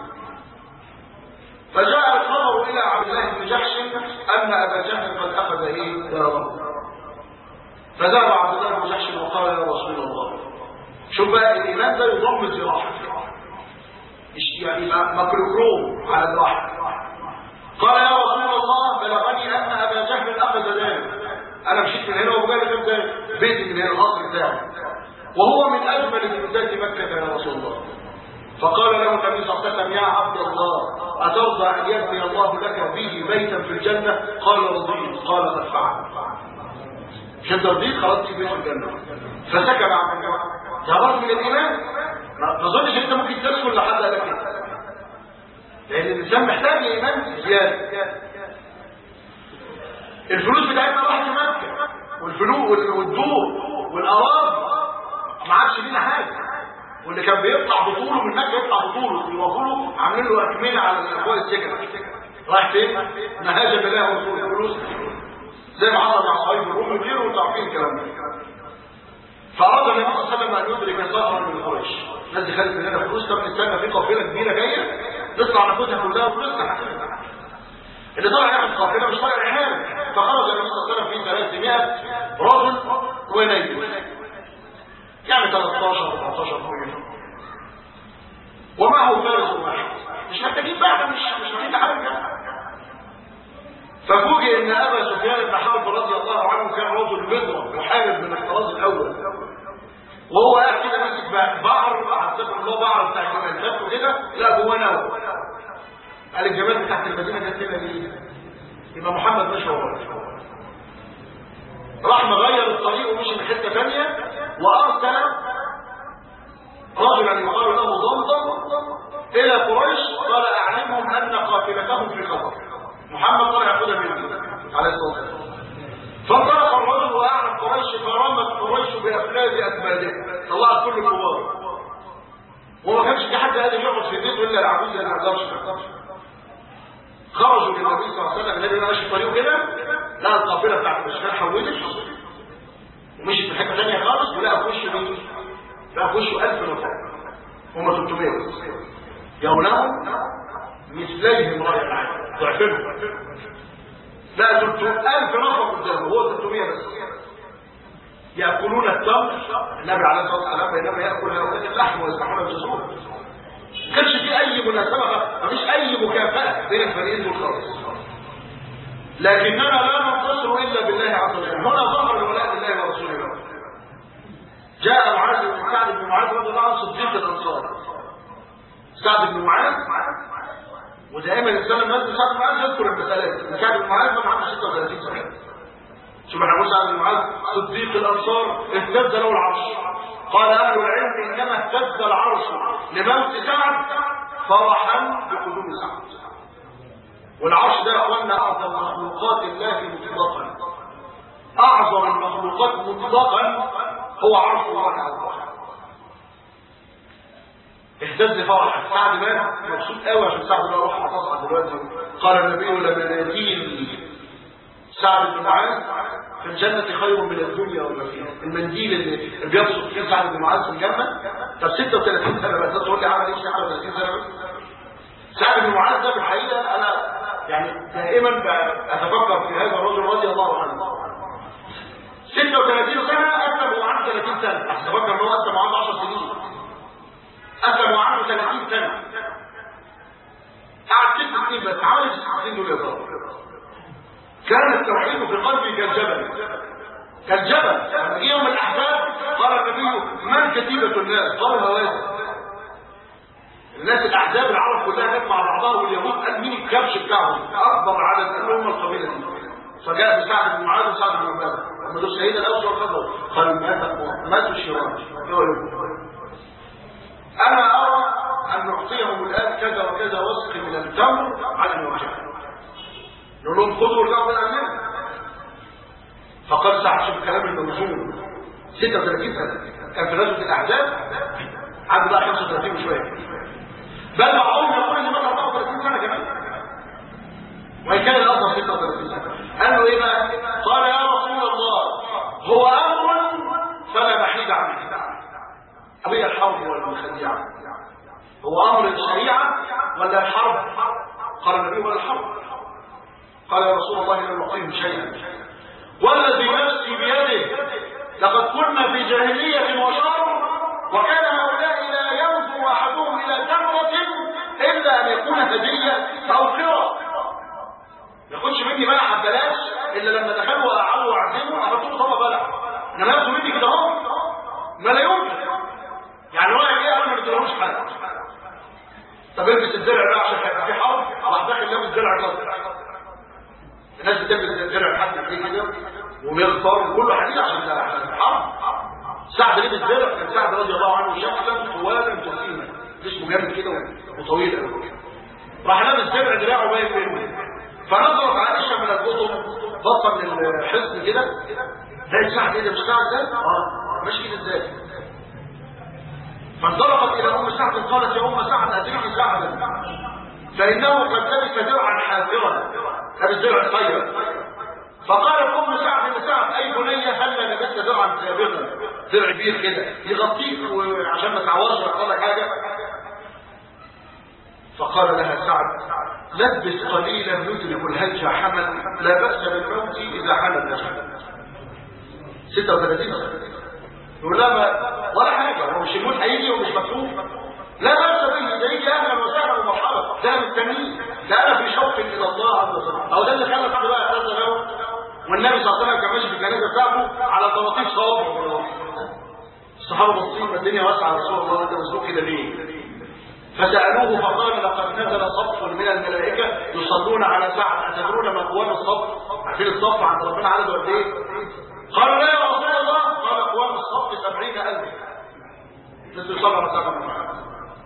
فجاء الخبر الى عبد الله بن جحش ان ابا جهل قد اخذ داره. فذهب عبد الله بن جحش وقال يا رسول الله، شوف بقى الايمان ده يضم الجراح، يعني مكروكروم على الواحد. قال يا رسول الله بلغني ان ابا جهل اخذ داره، انا مشيت من هنا وابو جهل جاب داره، بيتي من هنا القصر بتاعه، وهو من اجمل بلدات مكه يا رسول الله. فقال له النبي صلى الله عليه وسلم يا عبد الله أترضى أن يبني الله لك به بيتا في الجنة؟ قال رضيت. قال قد فعل. مش رضيت خلاص تيجي بيت في الجنة. فسكت عن ده برضه من الإيمان. ما تظنش أنت ممكن تسكن لحد قال لك كده، لأن الإنسان محتاج إيمان زيادة. الفلوس بتاعتنا راحت مكة، والفلوس والدور والأراضي ما عادش لينا حاجة، واللي كان بيطلع بطوله من مكة يطلع بطوله، يوصلوا عاملين له أكملة على الأبواب السجن. رايح فين؟ نهاجم بالله ورسوله فلوس، زي ما حصل مع صهيب الروم وغيره، وانتوا عارفين الكلام ده. فأراد النبي صلى الله عليه وسلم أن يدرك صخرا من قريش. الناس دي خدت مننا فلوس، طب نستنى في قافلة كبيرة جاية نطلع ناخدها كلها وفلوسنا. اللي طلع ياخد قافلة مش طالع إرهاب. فخرج النبي صلى الله عليه وسلم في 300 رجل ونيل، يعني 13 14 رجل، ومعه فارس واحد. مش محتاجين بقى، مش محتاجين حاجة. ففوجئ ان ابا سفيان بن حرب رضي الله عنه كان رجل مضرب محارب من الطراز الاول، وهو قاعد كده ماسك بعر، عزكم الله، بعر بتاع الجمال شافه كده، لا جوه نوم. قال الجمال بتاعت المدينه جت هنا ليه؟ يبقى محمد مش هو. راح مغير الطريق ومشي من حته ثانيه، وارسل رجلا يقال له ضمضم الى قريش، قال اعلمهم ان قافلتهم في خطر، محمد طلع ياخدها مني عليه الصلاه والسلام. فانطلق الرجل واعلم قريش، فرمت قريش بافلاذ اكبادهم، طلعت كل الكبار، وما كانش في حد قادر يقعد في بيته الا العجوز اللي ما يقدرش. خرجوا للنبي صلى الله عليه وسلم، النبي ماشي في طريقه كده، لقى القافله بتاعت المشكله حولت ومشيت في حته ثانيه خالص، ولقى في وشه مين؟ لقى في وشه 1000 نفر، هم 300 يومهم مثليهم راي العين، ضعفهم. لا 1000 نفر قدامه، هو 300 بس، ياكلون التمر. النبي عليه الصلاه والسلام بينما ياكل هؤلاء اللحم ويسمحون الجزور. ما كانش في اي مناسبه، ما فيش اي مكافاه بين الفريقين دول خالص. لكننا لا ننتصر الا بالله عز وجل. هنا ظهر الولاء لله ورسوله. جاء معاذ بن سعد بن معاذ رضي الله عنه صديق الانصار. سعد بن معاذ، ودائما الانسان لما يذكر سعد بن معاذ يذكر المثالات. سعد بن معاذ ما عنده 36 سنه. شوف احنا بنقول سعد بن معاذ صديق الانصار، اهتز له العرش. قال اهل العلم انما اهتز العرش لموت سعد فرحا بقدوم سعد. والعرش ده اخوانا اعظم مخلوقات الله مطلقا، اعظم المخلوقات مطلقا هو عرش الله عز وجل. اهتز فرحا. سعد مات مبسوط قوي عشان سعد ده روح هتصعد دلوقتي. قال النبي لمناديل سعد بن معاذ في الجنة خير من الدنيا وما فيها. المنديل اللي بيبسط فيه سعد بن معاذ في الجنة. طب 36 سنة بس تقول لي عمل ايه؟ عمل 30 سنة بس. سعد بن معاذ ده في الحقيقة انا يعني دائما اتفكر في هذا الرجل رضي الله عنه. 36 سنة اسلم وعنده 30 سنة. اتفكر ان هو اسلم وعنده 10 سنين. اسلم وعنده 30 سنة. قعد 6 سنين بس. عمل 6 سنين دول يا ترى. كان التوحيد في قلبي كالجبل. كالجبل. لما جه يوم الاحزاب قال النبي من كتيبة الناس؟ قالوا هوازن. الناس الاحزاب العرب كلها جت مع بعضها، واليهود قال مين الكبش بتاعهم؟ اكبر عدد قالوا هم القبيله دي. فجاء بسعد بن معاذ وسعد بن عباده، لما دول سيدنا الاوس والخزرج قالوا ماتوا الشيران. انا ارى ان نعطيهم الان كذا وكذا وسق من التمر على الوجه، نقول لهم خذوا ورجعوا من امرنا. فقال سعد، شوف الكلام الموزون، 36 سنه كان في غزوه الاحزاب، عنده بقى 35 وشويه، بل بعضهم يقول ان مات 34 سنه كمان، وان كان الاصل 36 سنه. قال له ايه بقى؟ قال يا رسول الله هو امر فلا محيد عنه. ابي الحرب ولا الخديعه؟ هو امر الشريعه ولا الحرب؟ قال النبي ولا الحرب. قال يا رسول الله لم نعطيهم شيئا والذي نفسي بيده لقد كنا في جاهليه وشر، وكان هؤلاء لا ينظر احدهم الى تمره الا ان يكون هديه او قرى. ما ياخدش مني بلح ببلاش الا لما دخلوا وقعدوا وعزموا احطوا طبق بلح، انما ياخدوا مني كده اهو ما لا يمكن. يعني رايك ايه؟ انا ما بديلهمش حاجه. طب البس الدرع بقى عشان هيبقى في حرب، راح داخل لابس درع قصر. الناس بتلبس الدرع لحد فيه كده ومغفر وكله حديد عشان الحرب. سعد لبس درع، كان سعد رضي الله عنه شكلا طوالا جسيما، جسمه جامد كده وطويل قوي. راح لابس درع دراعه باين منه، فنظرت عائشه من القطب بطه من الحصن كده، لقيت سعد ايه ده؟ مش سعد ده؟ ماشي كده ازاي؟ فانطلقت الى ام سعد قالت يا ام سعد ادركي سعدا فانه قد لبس درعا حافرا، لبس درع قصير. فقالت ام سعد لسعد اي بنيه هلا لبست درعا سابقا، درع كبير كده يغطيك عشان ما تعورش ويحصل لك حاجه. فقال لها سعد لبس قليلا يدرك الهجة حمل، لا بأس بالموت اذا حمل النجم. 36 سنه يقول لها ولا حاجه، هو مش الموت هيجي ومش مكتوب، لا بأس به، ده يجي اهلا وسهلا ومرحبا، ده مستنيه، ده انا في شوق الى الله عز وجل. او ده اللي خلى بعد بقى اعتز له، والنبي صلى الله عليه وسلم كان ماشي في الجنازه بتاعته على طراطيف صوابعه. الصحابه باصين الدنيا واسعه يا رسول الله، انت مسلوك كده ليه؟ فسالوه فقال لقد نزل صف من الملائكه يصلون على سعد، اتدرون ما قوام الصف؟ عارفين الصف عند ربنا عدده قد ايه؟ قالوا لا يا رسول الله، قال قوام الصف 70,000 الناس يصلوا على سعد بن معاذ.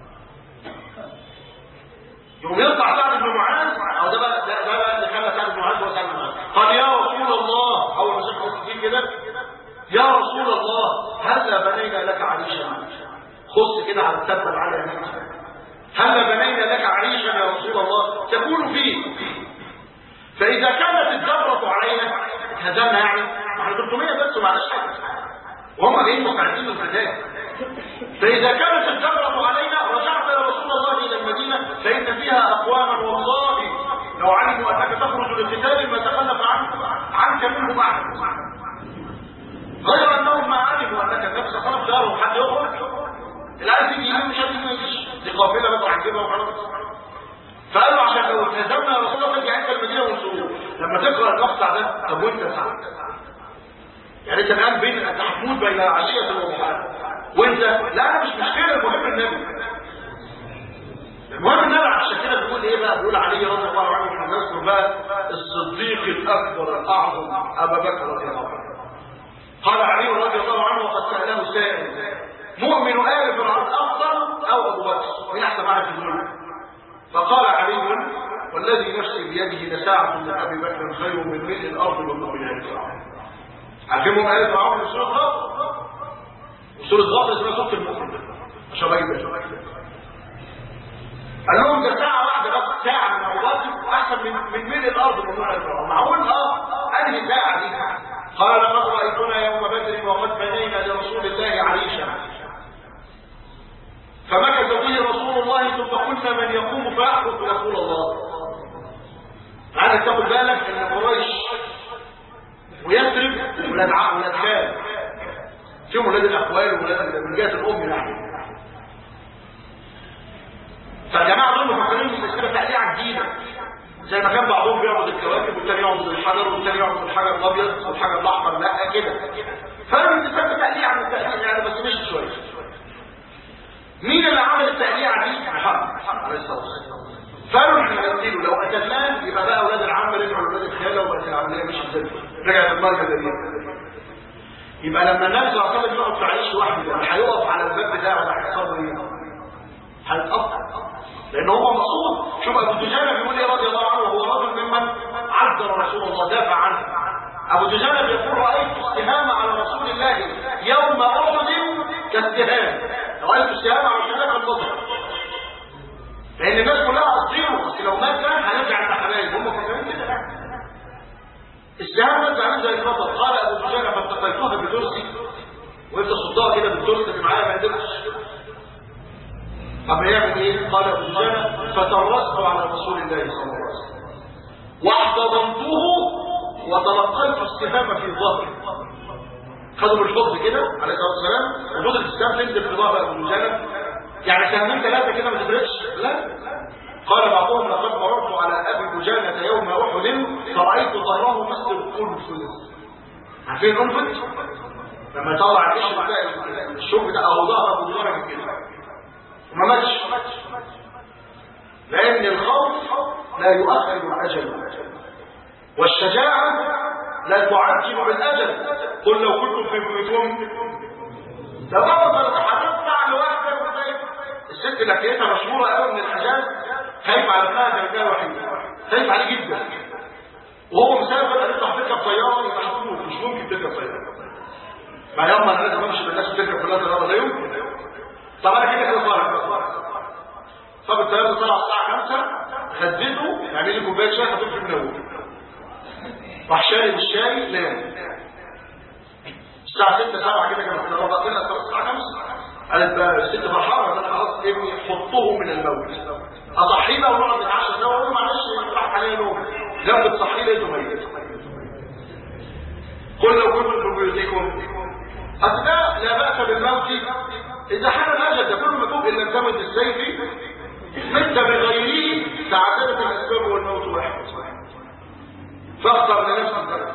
يوم يطلع سعد بن معاذ، او ده بقى اللي خلى سعد بن معاذ هو سعد بن معاذ، قال يا رسول الله، اول ما شاف الصديق كده يا رسول الله هلا بنينا لك عريشا، خص كده على التبت على يمينك، هلا بنينا لك عريشا يا رسول الله تكون فيه، فاذا كانت الجبرة علينا هزمنا، يعني احنا 300 بس ومعناش حاجه وهم جايين مستعدين للقتال، فاذا كانت الجبرة علينا رجعت يا رسول الله الى المدينه فان فيها اقواما والله لو علموا انك تخرج للقتال ما تخلف عنك منهم احد، غير انهم ما علموا انك نفس خلف دارهم حتى يخرج العايز يجي يمين مش هتيجي يجيش، دي قافله بس هنجيبها وخلاص. فقالوا عشان لو التزمنا يا رسول الله ترجع انت المدينه ونسوق. لما تقرا المقطع ده طب وانت سعد؟ يعني انت الان بين محمود بين عشيه وضحاها وانت لا انا مش مشكله، المهم النبي، المهم النبي. عشان كده بيقول ايه بقى؟ بيقول علي رضي الله عنه احنا نذكر بقى الصديق الاكبر الاعظم ابا بكر رضي الله عنه. قال علي رضي الله عنه وقد ساله سائل مؤمن آل فرعون أفضل أو أبو بكر؟ من أحسن معنا في الدنيا؟ فقال علي والذي نفسي بيده لساعة من أبي بكر خير من ملء الأرض والمؤمن آل فرعون. عارفين مؤمن آل فرعون في سورة غافر، وسورة غافر اسمها سورة المؤمن عشان بجد قال لهم ده ساعة واحدة بس، ساعة من أبو بكر أحسن من ملء الأرض والمؤمن آل فرعون. معقول أنهي ساعة دي؟ قال لقد رأيتنا يوم بدر وقد بنينا لرسول الله عريشا فمكث به رسول الله ثم قلنا من يقوم فيحفظ رسول الله. عايزك تاخد بالك ان قريش ويثرب ولاد عم ولاد خال فيهم ولاد الاخوال وولاد من جهه الام يعني. فالجماعه دول مفكرين في تسكيره تقليعه جديده، زي ما كان بعضهم بيعبد الكواكب والثاني يعبد الحجر والثاني يعبد الحجر الابيض والحجر الاحمر، لا كده. فاهم تسمى تقليعه من التقليع يعني، بس مش شويه. مين اللي عمل التقليعه دي؟ محمد عليه الصلاه والسلام. فقالوا احنا ننزله لو قتلناه يبقى بقى اولاد العم رجعوا لاولاد الخاله وبقت العمليه مش زي رجعت المرجع دي. يبقى لما النبي صلى الله عليه وسلم يقف في عيش وحده هيقف على الباب بتاعه ده هيحصل له ايه؟ هيتقطع، لان هو مقصود. شوف ابو دجانه بيقول ايه رضي الله عنه وهو رجل ممن عذر رسول الله دافع عنه. ابو دجانه بيقول رايت استهامه على رسول الله يوم احد كاستهام، رايت استهامه على رسول الله كالبطل، لان الناس كلها قصدينه بس لو مات كان هنرجع الحبايب هم فاكرين كده. استهام ناس عامل زي البطل. قال ابو دجانه فالتقيتها بدرسي، وانت صدها كده بالدرس اللي معايا ما قدرتش. طب يعمل ايه؟ قال ابو دجانه فترست على رسول الله صلى الله عليه وسلم واحتضنته وتلقيت السهام في ظهري. خدوا بالحضن كده عليه الصلاه والسلام، وجود السهام تنزل في ظهر ابو دجانه، يعني سهمين ثلاثه كده ما تفرقش. لا، قال بعضهم لقد مررت على ابي دجانه يوم احد فرايت ظهره مثل القنفذ. عارفين القنفذ؟ لما يطلع القشر بتاع الشوك ده او ظهر ابو دجانه كده وما ماتش. لأن الخوف لا يؤخر الأجل، والشجاعة لا تعجل بالأجل. قل لو كنتم في بيوتكم لبرز هتطلع لوحدك. الست اللي حكايتها مشهورة قوي من الحجاز، خايف على ابنها كان وحيد، خايف عليه جدا، وهو مسافر قالت له هتركب طيارة، يبقى مش ممكن تركب طيارة. مع يوم ما انا لازم امشي بالناس وتركب كلها طيارة زيهم. طب انا كده طالع. طب الطيارة طلع الساعة 5، خدته يعمل لي كوباية شاي خفيف من النوم، راح شارب الشاي نام. الساعة 6 7 كده كانت الطيارة بقى طلعت الساعة 5. قالت بقى الست فرحانة، قالت خلاص ابني حطه من الموت، اصحيه بقى ونقعد نتعشى سوا، واقول له معلش راح عليا نوم، لما بتصحيه لقيته ميت. قل لو كنتم في بيوتكم، اصل ده لا بأس بالموت اذا حان الاجل، ده كل ما تقول ان لم تمت السيف مت بغيره، تعددت الاسباب والموت واحد، فاختر لنفسك.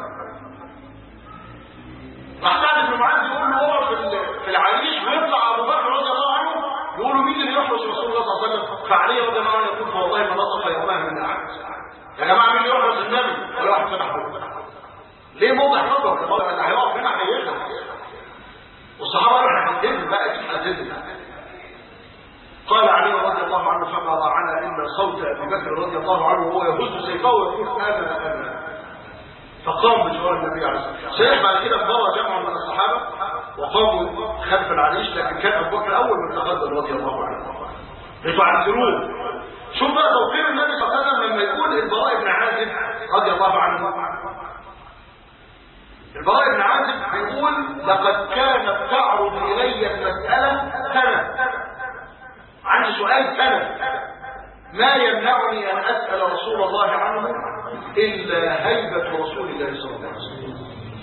راح سعد بن معاذ يقول له هو في العريش، ويطلع ابو بكر رضي الله عنه يقولوا مين اللي يحرس رسول الله صلى الله عليه وسلم؟ فعلي رضي الله عنه يقول فوالله ما نصف يومها من احد. يا جماعه مين اللي يحرس النبي؟ ولا واحد فتح بوقه. ليه موضع نظر؟ الموضع اللي هيقف هنا هيرجع. والصحابه راحوا حددوا بقى حددوا. قال علي رضي الله عنه فما ضاعنا الا صوت ابي بكر رضي الله عنه وهو يهز سيفه ويقول انا. فقام بجوار النبي عليه الصلاه والسلام. صحيح بعد كده انضم جمع من الصحابه وقاموا خلف العريش، لكن كان ابو بكر اول من تقدم رضي الله عنه لتعذروه. شوف بقى توقير النبي صلى الله عليه وسلم لما يقول البراء بن عازب رضي الله عنه. البراء بن عازب يقول لقد كانت تعرض الي المساله سنه، عندي سؤال سنه، ما يمنعني ان اسال رسول الله عنه الا هيبه رسول الله صلى الله عليه وسلم.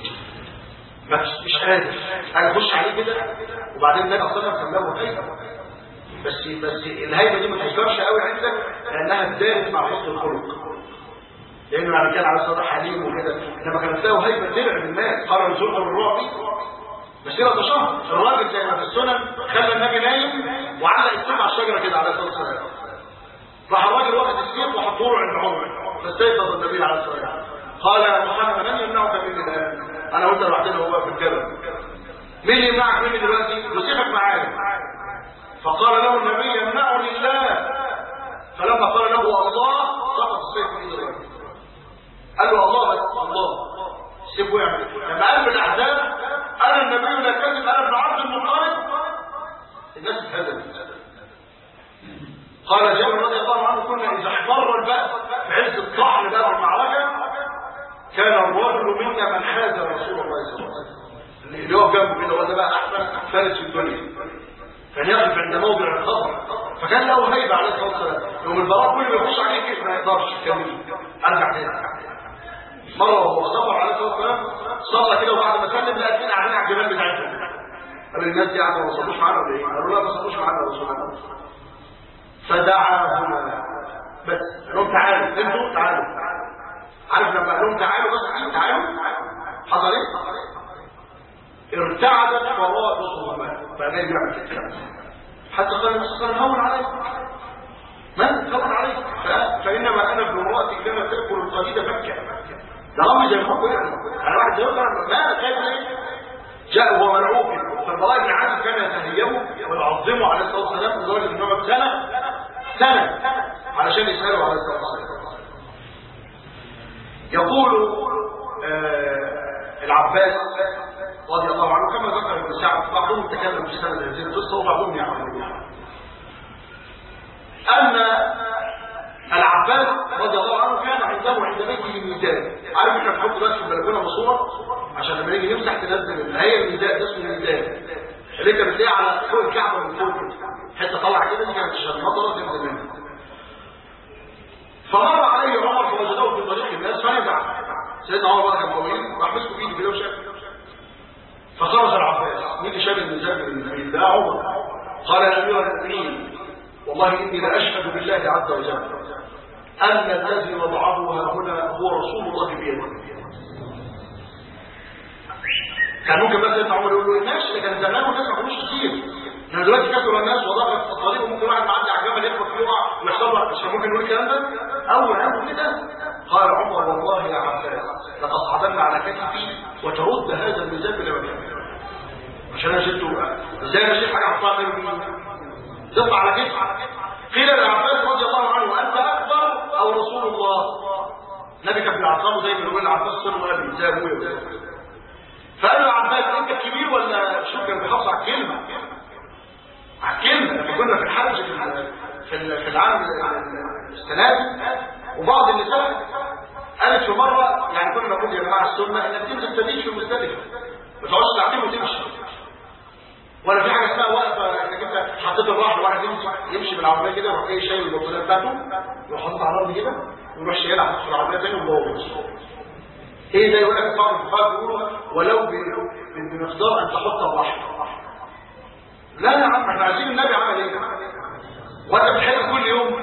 مش قادر انا اخش عليه كده، وبعدين النبي صلى الله عليه وسلم له هيبه، بس الهيبه دي ما تذكرش قوي عندك لانها اتدارت مع حسن الخلق، لانه يعني كان على الصدر حليم وكده، انما كانت له هيبه ترعب الناس. قرر زرقه بالرعب مسيره شهر. الراجل زي ما في السنن خلى النبي نايم وعلق السيف على الشجره كده عليه الصلاه والسلام، راح الراجل واخد السيف وحطه له عند عمره، فاستيقظ النبي عليه الصلاه والسلام قال يا محمد من يمنعك مني الان؟ انا وانت لوحدنا هو في الجبل، مين اللي يمنعك مني دلوقتي؟ يصيبك معايا. فقال له النبي يمنعني الله. فلما قال له الله سقط السيف من ايد الراجل. قال له الله بس الله، السيف وقع. لما قال في الاحزاب انا النبي لا كذب انا ابن عبد المطلب، الناس اتهزمت. قال جابر رضي الله عنه كنا اذا احمر البأس في عز الطحن بقى المعركه كان الرجل منا من حاز رسول الله صلى الله عليه وسلم، اللي يقف جنبه كده وده بقى احسن فارس في الدنيا، كان يقف عند موضع الخطر، فكان له هيبه عليه الصلاه والسلام. يوم البراء كل ما يخش عليه كيف ما يقدرش يكمل، ارجع تاني. مره وهو سافر عليه الصلاه والسلام صلى كده وبعد ما سلم لقى اثنين قاعدين على الجبال بتاعتهم. قال الناس دي قاعده ما صلوش معانا ولا ايه؟ قالوا لا ما صلوش معانا يا رسول الله. فدعاهما بس قال لهم تعالوا انتوا تعالوا. عارف لما قال لهم تعالوا بس تعالوا حصل ايه؟ ارتعدت فرائصهما، فانا يعمل كده حتى قال الرسول هون عليك من هون عليك فانما انا بمراتي كما تاكل القليد فكه. ده رمز زي ما هو يعني انا واحد يقول ما كيف ليه؟ جاء وهو مرعوب. فالبراء بن عازب كان يتهيبه ويعظمه عليه الصلاه والسلام لدرجه ان هو سنه علشان يساله عليه الصلاه والسلام. يقول العباس رضي الله عنه كما ذكر ابن سعد، بعضهم تكلم في سنه هذه القصه وبعضهم يعلم ان العباس رضي الله عنه كان عنده عند بيته ميزان. عارف احنا بنحط بس في البلكونه ماسوره عشان لما نيجي نمسح تنزل هي الميزان، ده اسمه الميزان اللي انت بتلاقيه على فوق الكعبه من فوق حته طالعه كده، دي كانت الشرمطه تنزل منها. فمر عليه عمر فوجده في طريق الناس فنزع. سيدنا عمر بقى كان طويل راح مسكه بايده كده وشاف. فخرج العباس، مين اللي شال الميزان من الله؟ عمر. قال يا امير المؤمنين والله اني لاشهد بالله عز وجل ان الذي وضعه ها هنا هو رسول الله بيده. كان ممكن بس سيدنا عمر يقول له الناس اللي كان زمان والناس ما كانوش كتير، انما دلوقتي كثر الناس وضغط الطريق وممكن واحد معدي على الجبل يخبط فيه ويقع ويحصل له، مش ممكن اول عنه كده قال عمر والله يا عباس لقد صعدنا على كتفي وترد هذا الميزان الى مكانه. عشان انا شلته ازاي انا شلت حاجه احطها غير تطلع على كتفي. قيل للعباس رضي الله عنه انت اكبر او رسول الله؟ النبي كان بيعصبه زي ما بيقول العباس صلى ابي زي ابويا. فقال له عباس انت الكبير ولا شو؟ كان بيحافظ على الكلمه لما كنا في الحج في العام السنه دي، وبعض النساء قالت في مره يعني كنا نقول يا جماعه السنه انك تنزل تبيت في مزدلفه ما تقعدش ساعتين وتمشي، ولا في حاجه اسمها وقفه انك انت حطيت الراحل واحد يمشي بالعربيه كده يروح ايه شايل البطاريه بتاعته يروح حاططها على الارض كده ويروح شايلها في العربيه ثاني ومبوظ. ايه ده؟ يقول لك بعض الفقهاء بيقولوا ولو بمقدار ان تحط الراحل. لا يا عم احنا عايزين النبي عمل ايه؟ وانت بتحل كل يوم.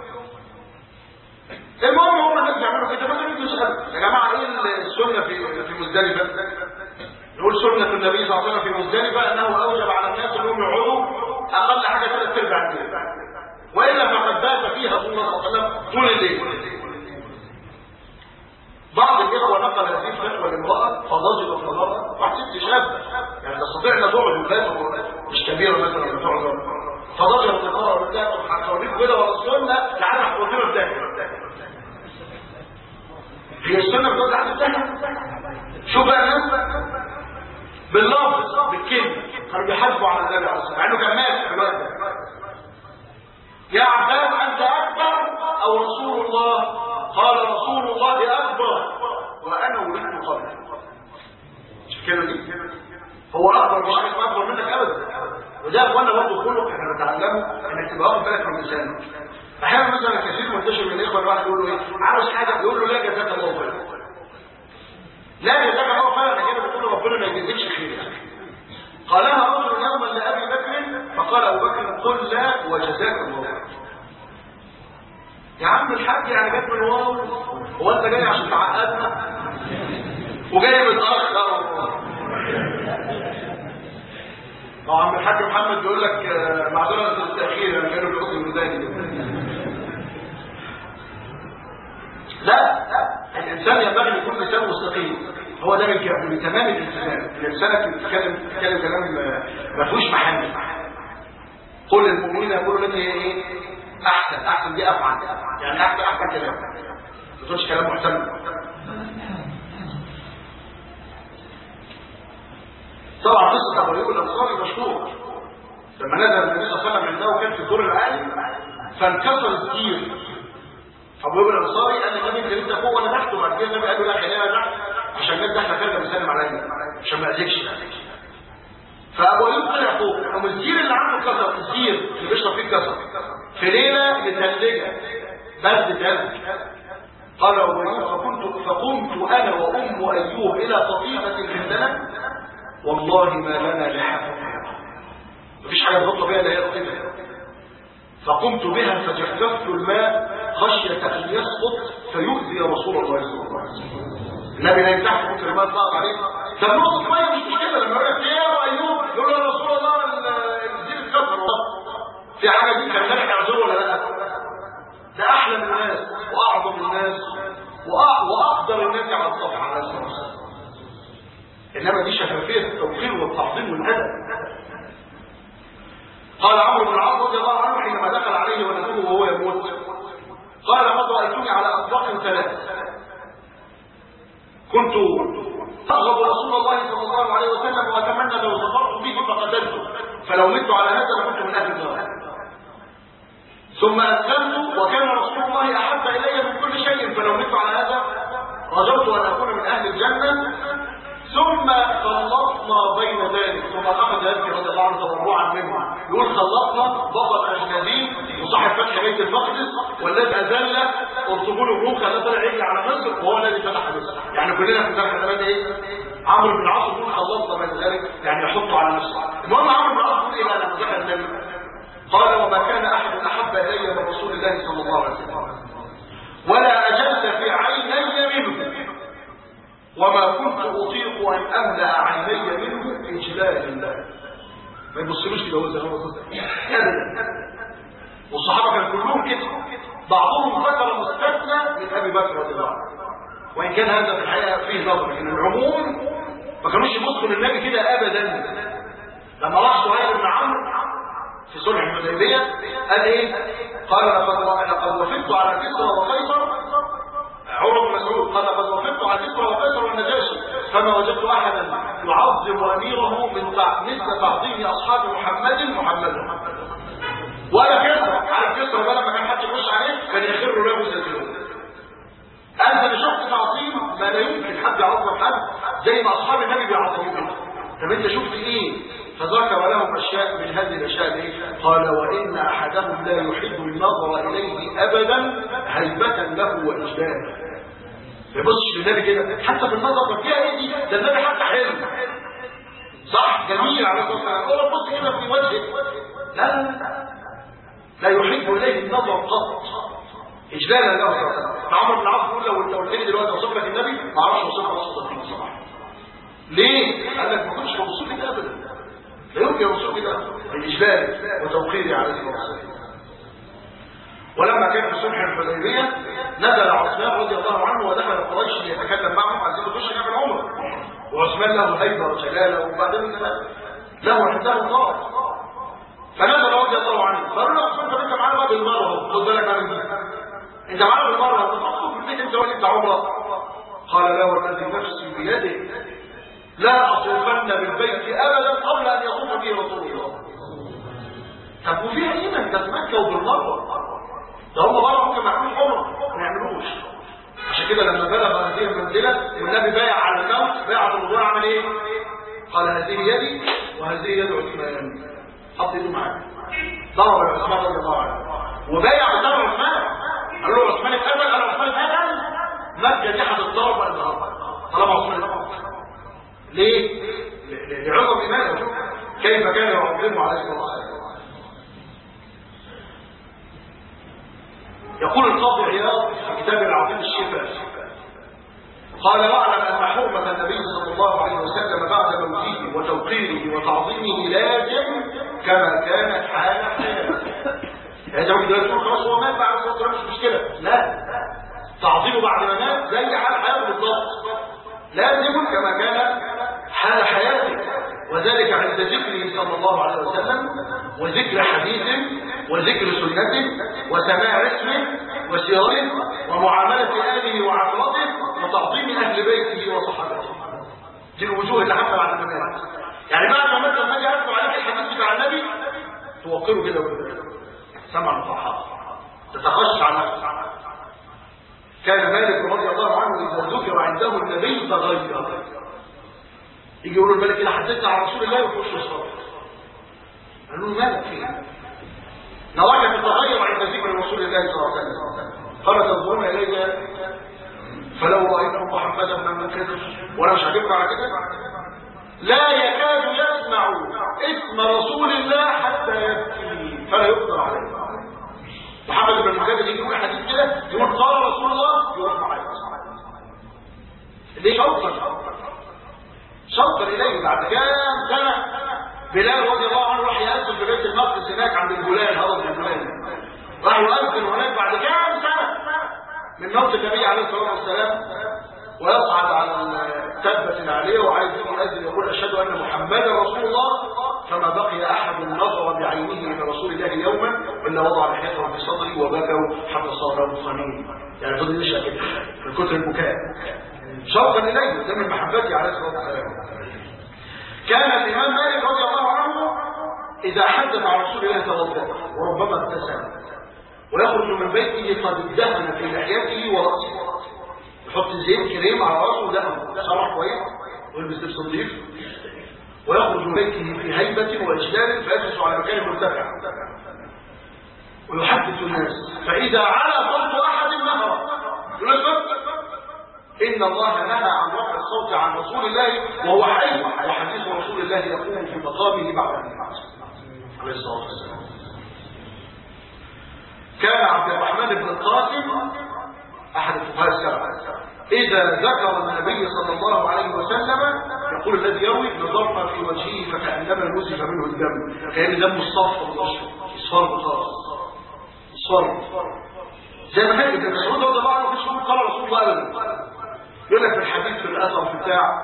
المهم هم الناس بيعملوا كده، مثلا يجوا يسالوا يا جماعه ايه السنه في مزدلفه؟ نقول سنه النبي صلى الله عليه وسلم في مزدلفه انه اوجب على الناس انهم يقعدوا اقل حاجه 3/4 الليل، والا فقد بات فيها صلى الله عليه وسلم طول الليل. بعض الاخوه نقل هذه الفتوى لامراه فضجرت المراه، واحد ست شاب يعني تستطيع ان تقعد الباب مش كبيره مثلا ولا تقعد، فضجرت المراه وقالت لها هتوريك كده ولا السنه لعلها هتوصلها بدايه. هي السنه بتوزع على الثانيه. شوف بقى الناس باللفظ بالكلمه كانوا بيحاسبوا على النبي عليه الصلاه والسلام مع انه كان مات في الوقت ده. يا عباس انت اكبر او رسول الله؟ قال رسول الله اكبر وانا ولدت قبله. الكلمه دي هو اكبر، مش حاجه اكبر منك ابدا. وده يا اخوانا برضه خلق احنا بنتعلمه انك تبقى واخد بالك من لسانك. احيانا مثلا كثير منتشر من الاخوه الواحد يقول له ايه عاوز حاجه يقول له لا جزاك الله خيرا. لا جزاك الله خيرا انا كده بقول له ربنا ما يجزيكش خير. قالها رجل يوما لابي بكر فقال ابو بكر قل لا وجزاك الله خيرا. يا عم الحاج يعني جت من ورا، هو انت جاي عشان تعقدنا وجاي متاخر؟ عم الحاج محمد بيقول لك معذره التاخير انا كانوا بيقصوا الميزاني. لا الانسان ينبغي ان يكون لسانه مستقيم، هو ده من تمام الالتزام. لسانك تتكلم كلام ما فيهوش محل. قل للمؤمنين يقولوا التي هي ايه احسن دي افعل، يعني احسن كلام ما تقولش كلام محتمل. طبعا قصه ابو ايوب الانصاري مشهوره لما نزل النبي صلى الله عليه وسلم عنده كان في الدور العالي فانكسر السير. ابو ايوب الانصاري قال للنبي انت لسه فوق وانا تحت، وبعد كده النبي قال له لا خلينا تحت عشان الناس احنا كده بنسلم عليا عشان ما اذيكش. فابو ايوب طلع فوق، قام السير اللي عنده كسر، السير اللي بيشرب فيه كسر في ليله متلجه برد ثلج. قال ابو ايوب فقمت انا وام ايوب الى قطيفه عندنا والله ما لنا لحافه، مفيش حاجه نغطى بيها الا هي القطيفه. فقمت بها فجففت الماء خشيه ان يسقط فيؤذي رسول الله صلى الله عليه وسلم. النبي لا يمسح ممكن الماء يطلع عليه. طب نقطه ميه مش مشكله، لما يقول لك يا ايوب يقول له يا رسول الله الزيت اتكسر في حاجه دي كان مالك يعذره ولا لا؟ ده احلى من الناس واعظم الناس واقدر الناس على الصفحه على الصلاه والسلام. انما دي شفافيه التوقير والتعظيم والادب. قال عمرو بن العاص رضي الله عنه حينما دخل عليه ونبوه وهو يموت قال قد رايتني على اطباق 3 كنت اغضب رسول الله صلى الله عليه وسلم واتمنى لو ظفرت به فقتلته فلو مت على هذا لكنت من اهل النار. ثم اسلمت وكان رسول الله احب الي من كل شيء فلو مت على هذا رجوت ان اكون من اهل الجنه. ثم خلصنا بين ذلك، ثم اخذ يبكي رضي الله عنه تضرعا منه يقول خلصنا بطل اجنبي وصاحب فتح بيت المقدس والذي اذل ارطغرل الروم خلاه طلع يجري على مصر وهو الذي فتح مصر. يعني كلنا في ذلك زمان ايه؟ عمرو بن العاص يقول خلصنا بين ذلك يعني يحطه على نفسه. المهم عمرو بن العاص يقول ايه لما ذكر النبي؟ قال وما كان احد احب الي من رسول الله صلى الله عليه وسلم ولا اجل في عيني منه وما كنت اطيق ان املا عيني منه اجلال الله. ما يبصلوش كده هو زي ما ابدا. والصحابه كانوا كلهم كده، بعضهم ذكر مستبدا بكر رضي الله عنه. وان كان هذا في الحقيقه فيه نظر، لكن العموم ما كانوش يبصوا للنبي كده ابدا. لما راح سهيل بن عمرو في صلح الحديبيه قال ايه؟ قال لقد وفدت على كسرى وقيصر. عمر بن مسعود قال لقد وفدت على كسرى وقيصر والنجاشي فما وجدت احدا يعظم اميره مثل تعظيم اصحاب محمد ولا كسرى. عارف كسرى بقى لما كان حد يخش عليه كان يخر له سجلون. انت اللي شفت تعظيم ما لا يمكن حد يعظم حد زي ما اصحاب النبي بيعظموه. طب انت شفت ايه؟ فذكر لهم اشياء من هذه الاشياء دي. قال وان احدهم لا يحب النظر اليه ابدا هيبه له واجلالا. ما يبصش للنبي كده حتى في النظر. طب فيها ايه دي؟ ده النبي حتى حلو صح جميل عليه الصلاه والسلام. هو بص كده في وجهه لا يحب اليه النظر قط اجلالا له. عمرو بن العاص يقول لو انت قلت لي دلوقتي اوصف لك النبي ما اعرفش اوصف لك الصديق صراحه. ليه؟ قال لك ما كنتش بوصف لك ابدا. لا يمكن اوصف لك الاجلال وتوقيري عليه الصلاه والسلام. ولما كان في صلح الحديبيه نزل عثمان رضي الله عنه ودخل قريش يتكلم معهم عايزين يخش يعمل عمره. وعثمان له هيبه وجلاله وبعدين له عنده نار. فنزل رضي الله عنه قالوا له عثمان طب انت معانا بقى بالمره خد بالك من دي. انت معانا بالمره تخطب في البيت انت وانت عمره. قال لا والذي نفسي بيده لا اطوفن بالبيت ابدا قبل ان يطوف به رسول الله. طب وفيها ايه من ده في مكه وبالمره؟ ده هم بره ممكن ما يعملوش عمره ما يعملوش. عشان كده لما بلغ هذه المنزله والنبي بايع على الموت بايع الوضوء عمل ايه؟ قال هذه يدي وهذه يد عثمان. حط ايده معاه ضرب عثمان رضي الله عنه وبايع بضرب عثمان. قال له عثمان اتقتل. قال عثمان اتقتل مكه دي هتتضرب النهارده طالما عثمان اتقتل. ليه؟ لعظم ايمانه. شوف كيف كان يعظمه عليه الصلاه والسلام. يقول القاضي عياض في كتاب العظيم الشفاء قال واعلم ان حرمه النبي صلى الله عليه وسلم بعد موته وتوقيره وتعظيمه لازم كما كانت حال حياته. يعني ممكن تقول خلاص هو مات بعد الصلاه والسلام مش مشكله. لا، تعظيمه بعد ما مات زي حال حياته بالضبط. لازم كما كان حال حياته. وذلك عند ذكره صلى الله عليه وسلم وذكر حديثه وذكر سنته وسماع اسمه وسيرته ومعامله اهله وعشرته وتعظيم اهل بيته وصحابته. دي الوجوه اللي حتى بعد ما مات. يعني بعد ما مات لما اجي اكتب عليك الحديث بتاع النبي توقره كده وكده سمع الصحابه تتخشى على نفسك. كان مالك رضي الله عنه اذا ذكر عنده النبي تغير. يجي يقولوا الملك كده حدثنا عن رسول الله ويخش الصلاه. قالوا له مالك فيه؟ نراك تتغير عند ذكر رسول الله صلى الله عليه وسلم. قال تنظرون الي فلو رايتم محمدا من كذب وانا مش هجيبك على كده. لا يكاد يسمع اسم رسول الله حتى يبكي فلا يقدر عليه. محمد بن المجاهد يجي يقول حديث كده يقول قال رسول الله يروح معايا. ليه شوقا اليه. بعد كام سنه بلال رضي الله عنه راح يأذن في بيت المقدس هناك عند الجولان هرب من الجولان. راح يؤذن هناك بعد كام سنه من موت النبي عليه الصلاه والسلام ويصعد على التبة العاليه وعايز يؤذن يقول اشهد ان محمدا رسول الله. فما بقي احد نظر بعينه الى رسول الله يوما الا وضع لحيته في صدري وبكوا حتى صار له صنين. يعني فضل يشهد كده من كثر البكاء شوقا اليه. ده من محبته عليه الصلاه والسلام. كان الامام مالك رضي الله عنه اذا حدث عن رسول الله توضا وربما ابتسم ويخرج من بيته قد ادهن في لحيته وراسه. يحط زيت كريم على راسه ودهن شرح كويس ويلبس لبس نظيف ويخرج من بيته في هيبه واجلال فيجلس على مكان مرتفع ويحدث الناس. فاذا علا صوت احد نهر يقول إن الله نهى عن رفع الصوت عن رسول الله وهو حي وحديث رسول الله يقوم في مقامه بعد الناس عليه الصلاة والسلام. كان عبد الرحمن بن القاسم أحد الفقهاء السبعة إذا ذكر النبي صلى الله عليه وسلم يقول الذي يروي نظرنا في وجهه فكأنما نزف منه الدم كأن دم الصفر والأشهر اصفر خالص اصفر زي ما هي ابن مسعود رضي الله عنه مش قال رسول الله ابدا، يقول لك في الحديث في الاثر في بتاع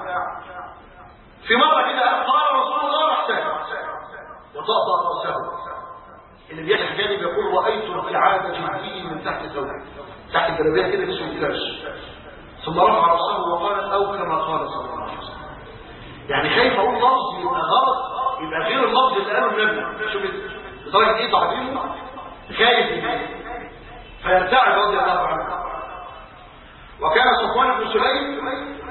في مره كده قال رسول الله راح ساكت وطأطأ راسه. اللي بيحكي الحكايه بيقول رايت ارتعاد جلدي من تحت ثوبه، تحت الجلابيه كده جسمه يتلبش، ثم رفع راسه وقال او كما قال صلى الله عليه وسلم. يعني خايف اقول لفظ يبقى غلط، يبقى غير اللفظ اللي قاله النبي. شوف لدرجه ايه تعظيمه، خايف منه فيرتعد رضي الله عنه. وكان صفوان بن سليم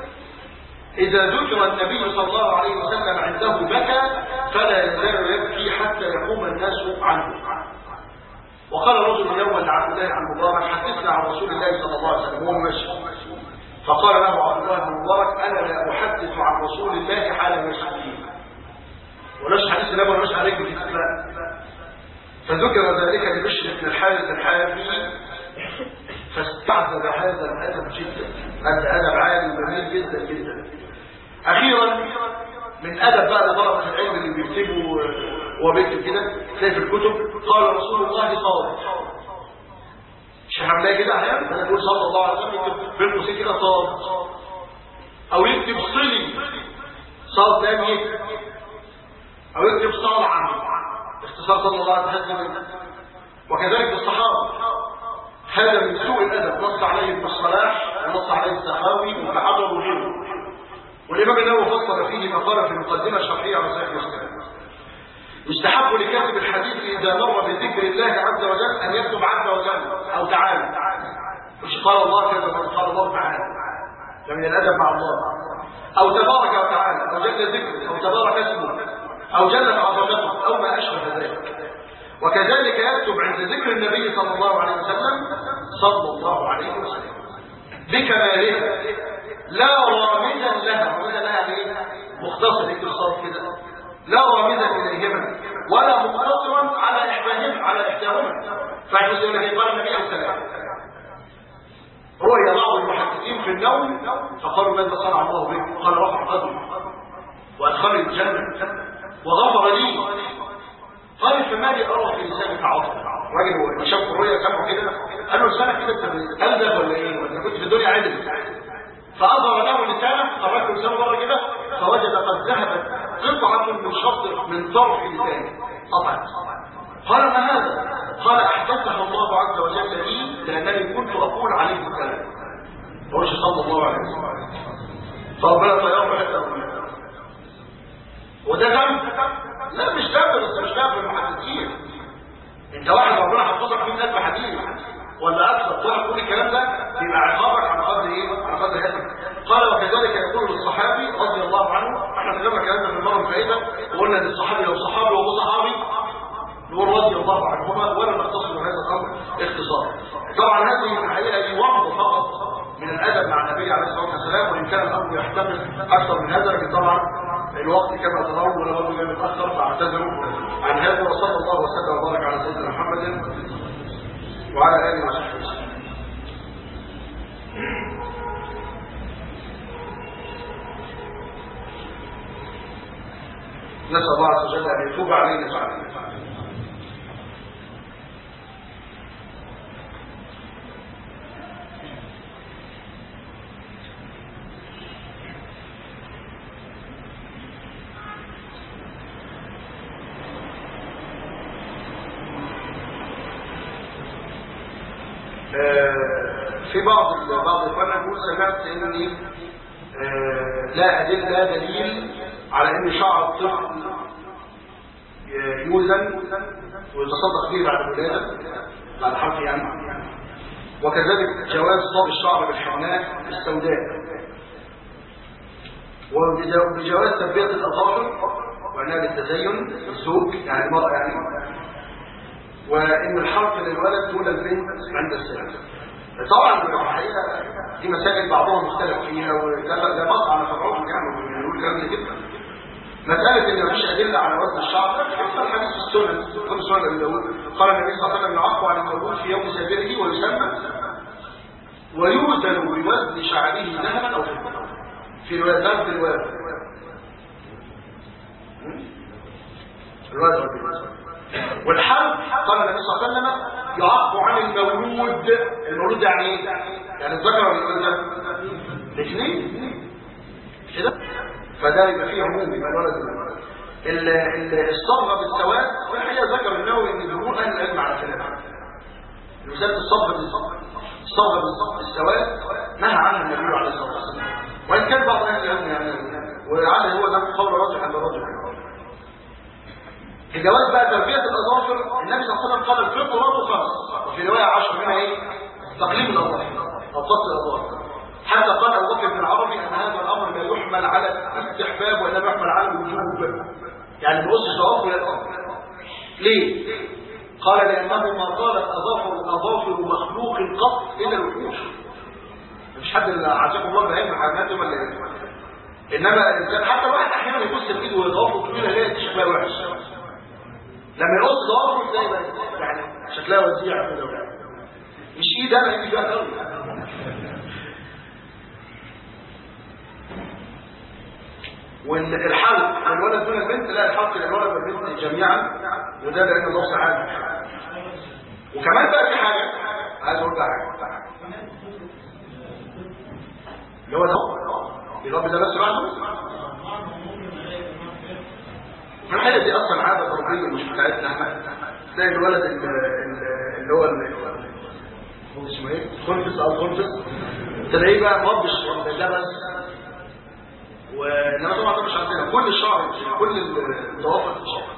إذا ذكر النبي صلى الله عليه وسلم عنده بكى فلا يزال يبكي حتى يقوم الناس عنه. وقال رجل يوما لعبد الله عن مبارك حدثنا عن رسول الله صلى الله عليه وسلم وهو ماشي، فقال له عبد الله بن مبارك انا لا احدث عن رسول الله حال مشي، ولش حديث النبي ولش عليك في الاسلام. فذكر ذلك لبشر بن الحارث الحافي فاستعذب هذا الادب جدا، هذا ادب عالي جميل جدا جدا. اخيرا من ادب بقى لطلبه العلم اللي بيكتبوا وبيكتب كده تلاقي في الكتب قال رسول الله صاد، مش هنلاقي كده احيانا انا بقول صلى الله عليه وسلم يكتب في الموسيقى كده صاد، او يكتب صلي صاد ثاني، او يكتب صالعا اختصار صلى الله عليه وسلم. وكذلك الصحابه هذا من سوء الادب نص عليه ابن الصلاح ونص عليه السخاوي وابن حجر وغيره. والامام النووي فصل فيه ما قال في المقدمه الشرحيه على صحيح مسلم. يستحب لكاتب الحديث اذا مر بذكر الله عز وجل ان يكتب عز وجل او تعالى، مش قال الله كذا قال الله تعالى، ده من الادب مع الله، او تبارك وتعالى او جل ذكره او تبارك اسمه او جلت عظمته او ما اشبه ذلك. وكذلك يكتب عند ذكر النبي صلى الله عليه وسلم صلى الله عليه وسلم بكمالها لا رامزا لها، ولا لها ايه مختصر اتصال كده، لا رامزا اليهما ولا مقتصرا على احداهما. فاحنا يقول لك قال النبي عليه السلام رؤيا بعض المحدثين في النوم فقالوا ماذا صنع الله به؟ قال رفع قدري وادخلني الجنه وغفر لي. قال فما لي ارى في لسانك عظم. راجل شاف الرؤيا سمعه كده قال له لسانك كده انت قلبك ولا ايه؟ ولا كنت في الدنيا عدل؟ فاظهر له لسانه، خرج لسانه بره كده فوجد قد ذهبت قطعه من شطر من طرف لسانه قطعت. قال ما هذا؟ قال احدثها الله عز وجل لي لانني كنت اقول عليه الكلام. هو صلى الله عليه وسلم فربنا طياره حتى وده ذنب؟ لا مش ذنب، بس مش ذنب المحدثين. انت واحد ربنا حفظك 100,000 حديث ولا اكثر تقعد تقول الكلام ده يبقى عقابك على قدر ايه؟ على قدر هذا. قال وكذلك يقول للصحابي رضي الله عنه، احنا تكلمنا كلامنا في المره الفائته وقلنا ان الصحابي لو صحابي وابو صحابي نقول رضي الله عنهما ولا نختصر هذا الامر اختصار. طبعا هذه الحقيقه دي وعظه فقط من الادب مع النبي عليه الصلاه والسلام، وان كان الامر يحتمل اكثر من هذا، لكن طبعا الوقت كما ترون ولا برضه جاي متاخر فاعتذروا عن هذا. وصلى الله وسلم وبارك على سيدنا محمد وعلى اله وصحبه وسلم. نسال الله عز وجل ان يتوب علينا فعلا. في بعض اخواننا يقول سمعت اني لا دليل على ان شعر الطفل يوزن ويتصدق به بعد الولاده بعد حمل يعني، وكذلك جواز ضرب الشعر بالحناء السوداء، وبجواز تربيه الاظافر وعناء للتزين الزوج يعني المراه يعني، وان الحرف للولد دون البنت عند السن. طبعا الحقيقه دي مسائل بعضهم مختلف فيها، وده مقطع على فرعون يعني بنقول كلام جدا. مساله ان مفيش ادله على وزن الشعر في الحديث السنن كل سنن ابي داود قال النبي صلى الله عليه وسلم يعفو عن المولود في يوم سابره ويسمى ويوزن بوزن شعره ذهبا او فضه في روايه في الوزن والحلق قال النبي صلى الله عليه وسلم يعق عن المولود. المولود يعني ايه؟ يعني الذكر ولا الانثى؟ الاثنين كده. فده يبقى فيه عموم، يبقى الولد والولد. الصبغه بالسواد والحقيقه ذكر النووي ان جمهور اهل العلم على خلافه. المثال الصبغه بالسواد نهى عنها النبي عليه الصلاه والسلام، وان كان بعض اهل العلم يعني ولعل هو ده قول راجح عند الرجل. في جواز بقى تربيه الاظافر النبي صلى الله عليه وسلم قال الفطره خمس، وفي روايه 10 منها ايه؟ تقليم الاظافر او قص الاظافر. حتى قال ابو بكر بن العربي ان هذا الامر لا يحمل على الاستحباب وانما يحمل على الوجوب، يعني ما يقصش ضوافر ولا الاظافر. ليه؟ قال لانه ما طالت اظافر مخلوق قط الا الوحوش. مش حد اللي عزكم الله بعلم حاجات ولا ايه؟ انما الانسان حتى واحد احيانا يبص الايد وضوافره طويله يلاقي شكلها وحش. لما يقص ضوافره زي يعني شكلها وزيع كده، مش ايد انا ايدي فيها قوي. والحلق الولد دون البنت، لا الحلق للولد والبنت جميعا، وده لان الله تعالى. وكمان بقى في حاجه عايز اقول لك حاجه، اللي هو الرب ده بس لوحده. الحاجه دي اصلا عاده غربيه مش بتاعتنا احنا. تلاقي الولد اللي هو اسمه ايه؟ خنفس او خنفس، تلاقيه بقى مضش ده بس. وانما طبعا ده مش عندنا، كل الشعر كل الضوافر في الشعر.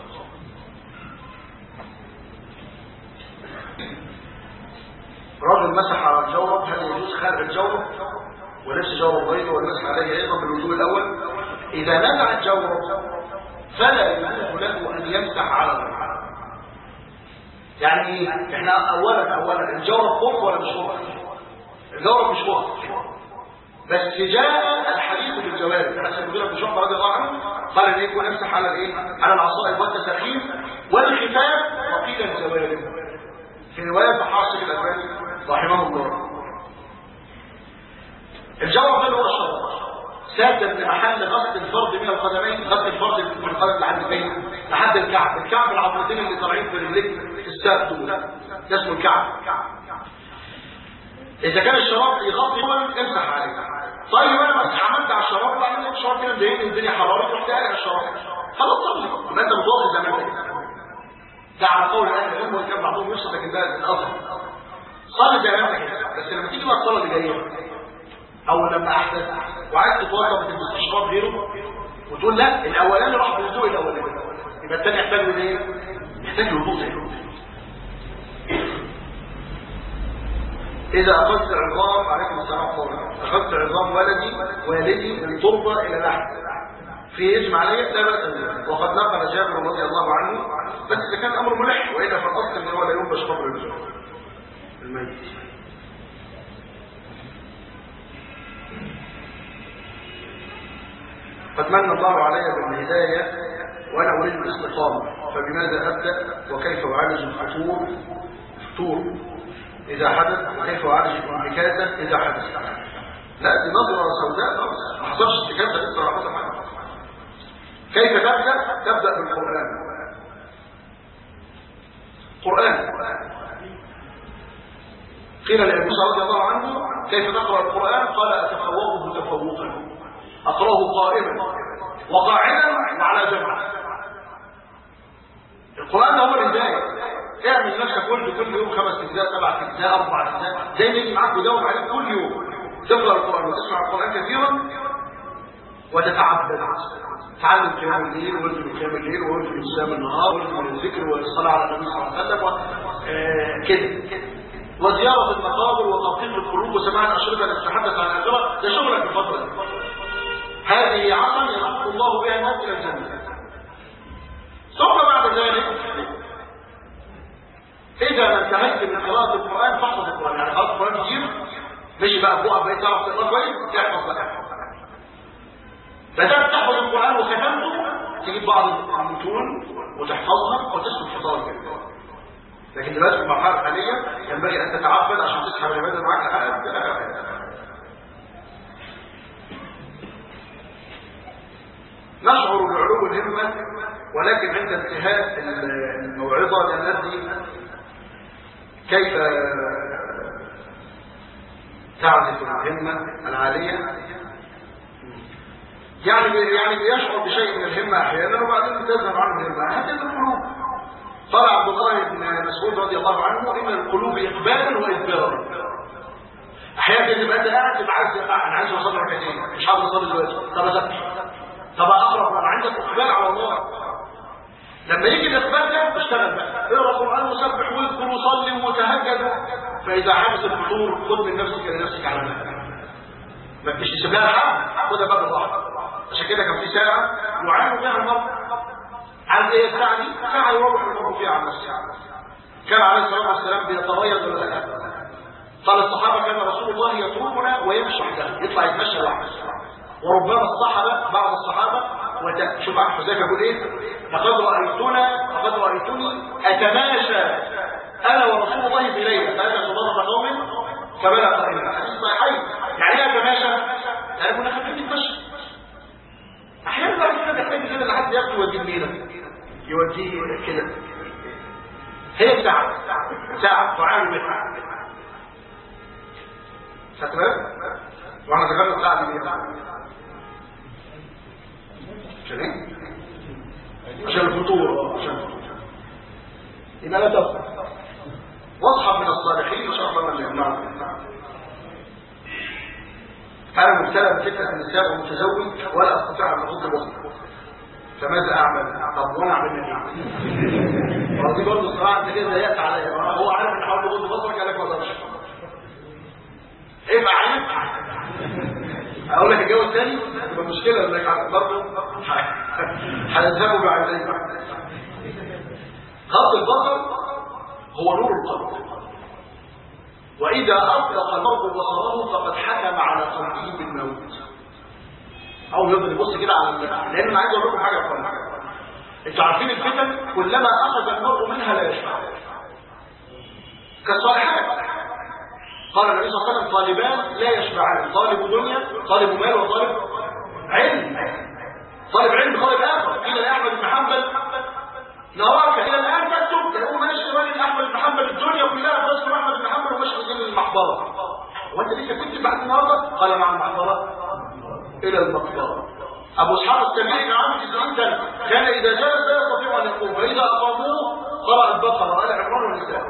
رجل مسح على الجورب، هل يجوز خلع الجورب ولبس جورب غيره والمسح عليه ايضا بالوضوء الاول؟ اذا نزع الجورب فلا يجوز له ان يمسح على الغير. يعني ايه؟ احنا اولا الجورب خوف ولا مش خوف؟ الجورب مش خوف، بس جاء الحديث بالجوارب. حسن المغيرة بن شعبة رضي الله عنه قال ان يكون يمسح على الايه؟ على العصائب والتساخين والختان وقيل الجوارب. في روايه صحاح الشيخ الالباني رحمه الله. الجورب ده هو الشرط سادة لمحل غسل الفرد من القدمين، غسل الفرد من القدم لحد فين؟ لحد الكعب. الكعب العظمتين اللي طالعين في رجليك في الساق دول ده اسمه الكعب. اذا كان الشراب يغطي امسح عليه. طيب انا بس عملت على الشراب بعدين الشراب كده مضايقني والدنيا حرارة رحت قالع الشراب، خلاص صلي يبقى انت متوضي زي ما انت كده. ده على قول اهل العلم وان كان بعضهم يفصل، لكن ده الاصل. صلي زي ما انت كده، بس لما تيجي بقى الصلاه اللي جايه او لما احدث وعايز تتوضا ما تلبسش شراب غيره وتقول لا الاولاني راح بالوضوء الاولاني، يبقى الثاني يحتاج لايه؟ يحتاج لوضوء زيه. إذا أخذت عظام عليكم السلام طبعا، أخذت عظام والدي من تربة إلى لحم في يجمع عليه لا بأس به، وقد نقل جابر رضي الله عنه، بس إذا كان أمر ملح، وإلا فالأصل إن هو لا ينبش قبر الميت. قد من الله علي بالهداية وأنا أريد الاستقامة، فبماذا أبدأ وكيف أعالج الفتور إذا حدث وكيف أعالج الانتكاسة إذا حدث؟ لا دي نظرة سوداء خالص، ما حصلش انتكاسة لسه ولا حصل حاجة. كيف تبدأ؟ تبدأ بالقرآن. قيل لأبي موسى رضي الله عنه كيف تقرأ القرآن؟ قال أتفوقه تفوقا، أقرأه قائما وقاعدا وعلى جنب. القرآن هو الهداية. اعمل نفسك كل يوم 5 أجزاء 7 أجزاء 4 أجزاء زي ما يجي معاك وداوم عليك كل يوم تقرأ القرآن وتسمع القرآن كثيرا وتتعبد. تعلم قيام الليل وانزل قيام الليل وانزل صيام النهار وانزل الذكر والصلاة على النبي صلى الله عليه وسلم كده. وزيارة المقابر وتطهير القلوب وسماع الأشرطة التي تتحدث عن الآخرة، ده شغلك الفترة دي. هذه عصا يدخل الله بها الناس إلى الجنة. ثم بعد ذلك إذا انتهيت من قراءة القرآن فاحفظ القرآن، يعني قراءة القرآن كتير ماشي بقى فوق بقيت تعرف تقرأ كويس تحفظ بقى. بدأت تحفظ القرآن وختمته تجيب بعض المتون وتحفظها وتسلك حفظها كده. لكن دلوقتي في المرحلة الحالية ينبغي أن تتعبد عشان تسحب العبادة معاك لحد. نشعر بعلو الهمة ولكن عند انتهاء الموعظة التي كيف تعزف الهمة العالية، يعني بيشعر بشيء من الهمة أحيانا وبعدين تذهب عنه الهمة. هكذا القلوب. قال عبد الله بن مسعود رضي الله عنه: إن القلوب إقبالا وإدبارا. أحيانا تبقى أنت قاعد تبقى عايز أنا عايز أصلي ركعتين مش حاضر أصلي دلوقتي، طب أذبح، طب أقرب، أنا عندك إقبال على الله. لما يجي الإقبال ده اشتغل بقى، اقرأ قرآن وسبح واذكر وصلي وتهجد. فإذا حدث الفطور خذ من نفسك لنفسك على مهلك، ما تجيش تسيب لها الحق، خدها بقى بالراحة. عشان كده كان في ساعة يعانوا بها المرء. عايز ايه الساعة دي؟ ساعة يروح المرء فيها عن نفسه. كان عليه الصلاة والسلام بيتبيض ولا لا؟ قال الصحابة: كان رسول الله يتركنا ويمشي وحده، يطلع يتمشى لوحده. وربما الصحابة بعض الصحابة شوف عن حذيفة يقول ايه: لقد رأيتني أتماشى أنا ورسول الله في ليلة فأنا صلاة قوم فبلغ قائلا. حديث صحيحين. يعني ايه أتماشى؟ يعني كنا خفيفين نتمشى. أحيانا بعد كده نحتاج كده لحد ياخد يوديه لينا، يوديه كده. هي ساعة تعاني منها. فاكرة؟ واحنا ذكرنا الساعة دي عشان ايه؟ عشان الفطور. يبقى لا تفطر. واصحب من الصالحين ان شاء الله من يمنعهم. انا مبتلى بفتنة النساء ومتزوج ولا استطيع ان اغض بصري، فماذا اعمل؟ طب وانا اعمل ايه؟ ودي برضه الصراحه انت كده ضيقت عليا. هو عارف ان حاول يغض بصرك قال لك ما اقدرش. ايه معاك؟ اقول لك الجو الثاني تبقى مشكله انك برضه هيذهبوا بعينيك. غض البصر هو نور القلب، واذا اطلق المرء بصره فقد حكم على قلبه بالموت. او يفضل يبص كده على المكان. لان انا عايز اقول لكم حاجه يا اخوانا، انتوا عارفين الفتن كلما اخذ المرء منها لا يشبع. كالصالحات قال النبي صلى الله عليه وسلم: طالبان لا يشبعان، طالب دنيا، طالب مال، وطالب علم. طالب علم طالب اخر. قيل لاحمد بن حنبل: نراك الى الان تكتب. تقول ماشي راجل احمد بن حنبل الدنيا كلها تذكر احمد بن حنبل وماشي في المحبره، وانت لسه كنت بعد النهارده؟ قال: مع المحبره الى المقبره. ابو اسحاق السبيعي كان عنده 90 سنه، كان اذا جلس لا يستطيع ان يقوم، فاذا اقاموه قرأ البقره وآل عمران والنساء.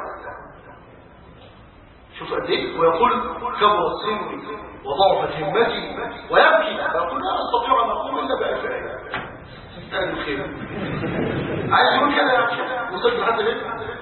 شوف قد ايه. ويقول: كبر سني وضعفت همتي، ويبكي ويقول: لا استطيع ان اقوم الا بأفعالي. هذا الخير. عايز يقول كده يا وصلت لحد فين؟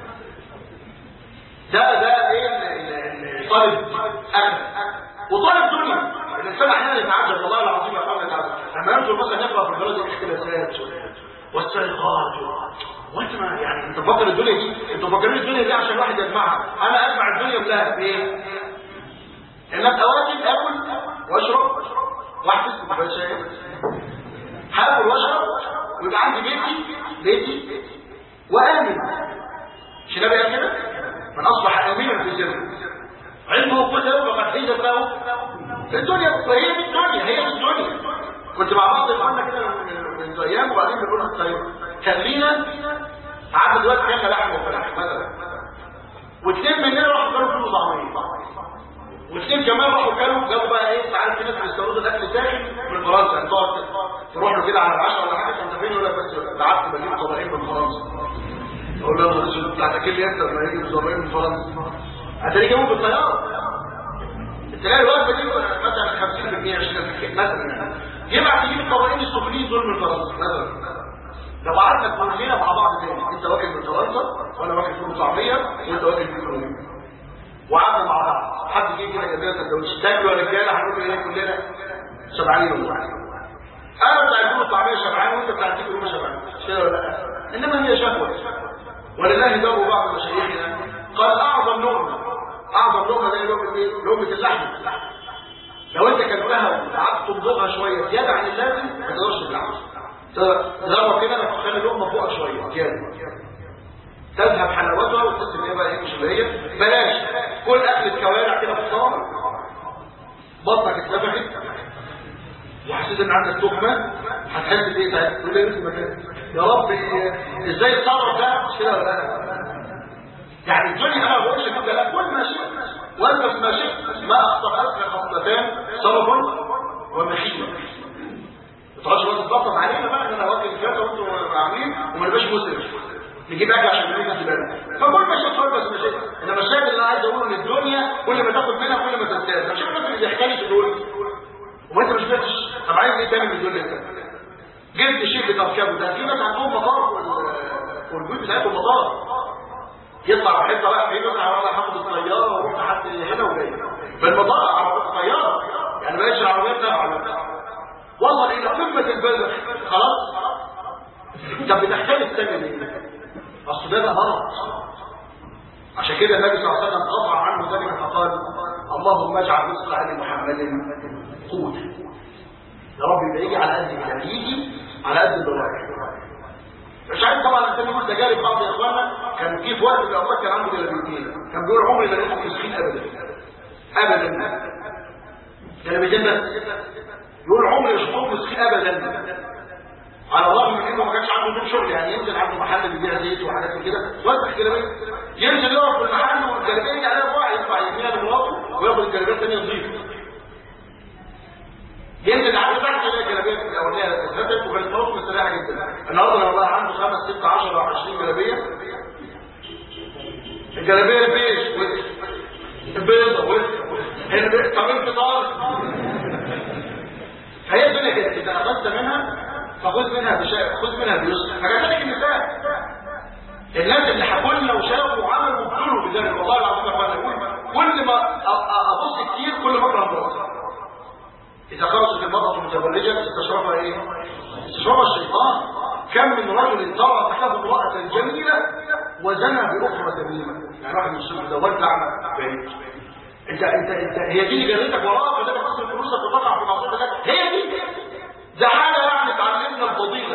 ده ايه طالب اكل وطالب دنيا. الانسان احيانا يتعجب والله العظيم يا اخوانا يتعجب لما ينزل مثلا يقرا في البلد الاختلافات والسرقات. وانت ما يعني انت فاكر الدنيا دي، انتوا فاكرين الدنيا دي عشان واحد يجمعها. انا اجمع الدنيا كلها بايه؟ ان ابقى واجب اكل واشرب واحبس كوبايه شاي، هاكل واشرب ويبقى عندي بيتي وامن. مش النبي قال كده؟ من اصبح امينا في سره عنده قوته فقد حيزت له الدنيا. وهي دي الدنيا، هي دي الدنيا. كنت مع بعض اخواننا كده من ايام وبعدين بنقول لهم: طيب خلينا عدد دلوقتي كام لحم وفراخ مثلا، واثنين مننا راحوا كانوا كله طعمين، واثنين كمان راحوا جابوا بقى ايه؟ انت عارف في ناس بيستوردوا الاكل ساخن من فرنسا، يعني تقعد تروح له كده على العشاء ولا حاجه انت فين؟ ولا بس بعت بجيب طبقين من فرنسا. اقول له: الرسول بتاع تاكل لي انت لما يجي طبقين من فرنسا هتلاقيه جابوه في الطياره. تلاقي الوجبه دي مثلا 50% 20% مثلا، يبعت يجيب الطبقين السفليين دول من فرنسا مثلا. لو قعدنا كلنا مع بعض تاني، انت واكل من فرنسا وانا واكل فول وطعميه وانت واكل فول، وقعدنا مع بعض، حد جه كده جاب لنا سندوتش تاكلوا يا رجاله، هنقول ايه؟ كلنا شبعانين والله. انا بتاع الفول والطعميه شبعان وانت بتاع التيك روما شبعان، مش كده ولا لا؟ انما هي شهوه. ولله دور بعض مشايخنا قال: اعظم لقمه زي لقمه اللحم. لو انت كلتها وقعدت تمضغها شويه زياده عن اللازم ما تقدرش تبلعها. تضرب كده انك تخلي اللقمه فوقها شويه زياده، تذهب حلاوتها وتحس ان هي بقى ايه؟ مش اللي هي. بلاش كل اكل الكوارع كده في الصوره، بطنك اتنفخت وحسيت ان عندك تخمه، هتحس بايه؟ تقول لي لسه مكان يا رب ازاي الصبر ده مش كده ولا لا؟ يعني الدنيا انا ما بقولش كده، لا كل ما شئت والبس ما شئت، ما اخطأتك خطتان صرف ومخيله. ما تقعدش بقى تتبطط علينا بقى ان انا واكل الفاتة وانتوا عاملين وما نبقاش مسلم نجيب اكل عشان نجيب الزباله. فكل ما شئت والبس ما شئت. انما الشاهد اللي انا عايز اقوله ان الدنيا كل ما تاخد منها كل ما تزداد. مش الناس اللي بيحكي لي دول وانت مش بتش. طب عايز ايه تاني من الدنيا انت؟ جبت شيء بتركبه. ده في ناس عندهم مطار والبيوت بتاعتهم مطار، يطلع حته بقى في مثلا على حافظ الطياره ويروح لحد هنا وجاي بالمطار على الطياره. يعني ما يجري العربيات تبع والله الى قمه البذخ. خلاص طب بتحتاج الثانيه ليه؟ اصل ده مرض. عشان كده النبي صلى الله عليه وسلم قطع عنه ذلك فقال اللهم اجعل رزق ال محمد قوت. يا رب يبقى يجي على قد كده، يجي على قد الدرجه. مش عارف طبعا انت بيقول تجارب بعض اخواننا كان في وقت من الاوقات كان عنده جلابيتين، كان بيقول عمري ما لقيته مسكين ابدا ابدا. جلابيتين بس يقول عمري ما شفته مسكين ابدا، على الرغم من انه ما كانش عنده شغل. يعني ينزل عنده محل بيبيع زيت وحاجات كده ويفتح جلابيه، ينزل يقف في المحل والجلابيه دي عليها بواعي يدفع يمينها لمراته وياخد الجلابيه الثانيه نظيفه. ينزل عنده تحت الجلابيه الاولانيه اتغسلت وكانت مراته مستريحه جدا. النهارده لو بقى عنده 5 6 10 20 جلابيه، الجلابيه البيج البيضه طب انت طالب. فهي الدنيا كده، اذا اخذت منها فخذ منها بشيء، خذ منها بيسر. فكذلك النساء، الناس اللي حكولنا وشافوا وعملوا وبدلوا بذلك والله العظيم يا اخوانا. كل ما ابص كتير كل ما اكره امرأة. اذا خرجت المرأة متبرجة استشرفها ايه؟ استشرفها الشيطان. كم من رجل طرقت له امرأة جميلة وزنى باخرى جميلة. يعني واحد من الشيخ ده وانت اعمى بعيد. انت هي دي اللي جريتك وراها فده تصرف فلوسك وتقع في معصية الله. هي دي ده حاجة يعني تعلمنا الفضيلة.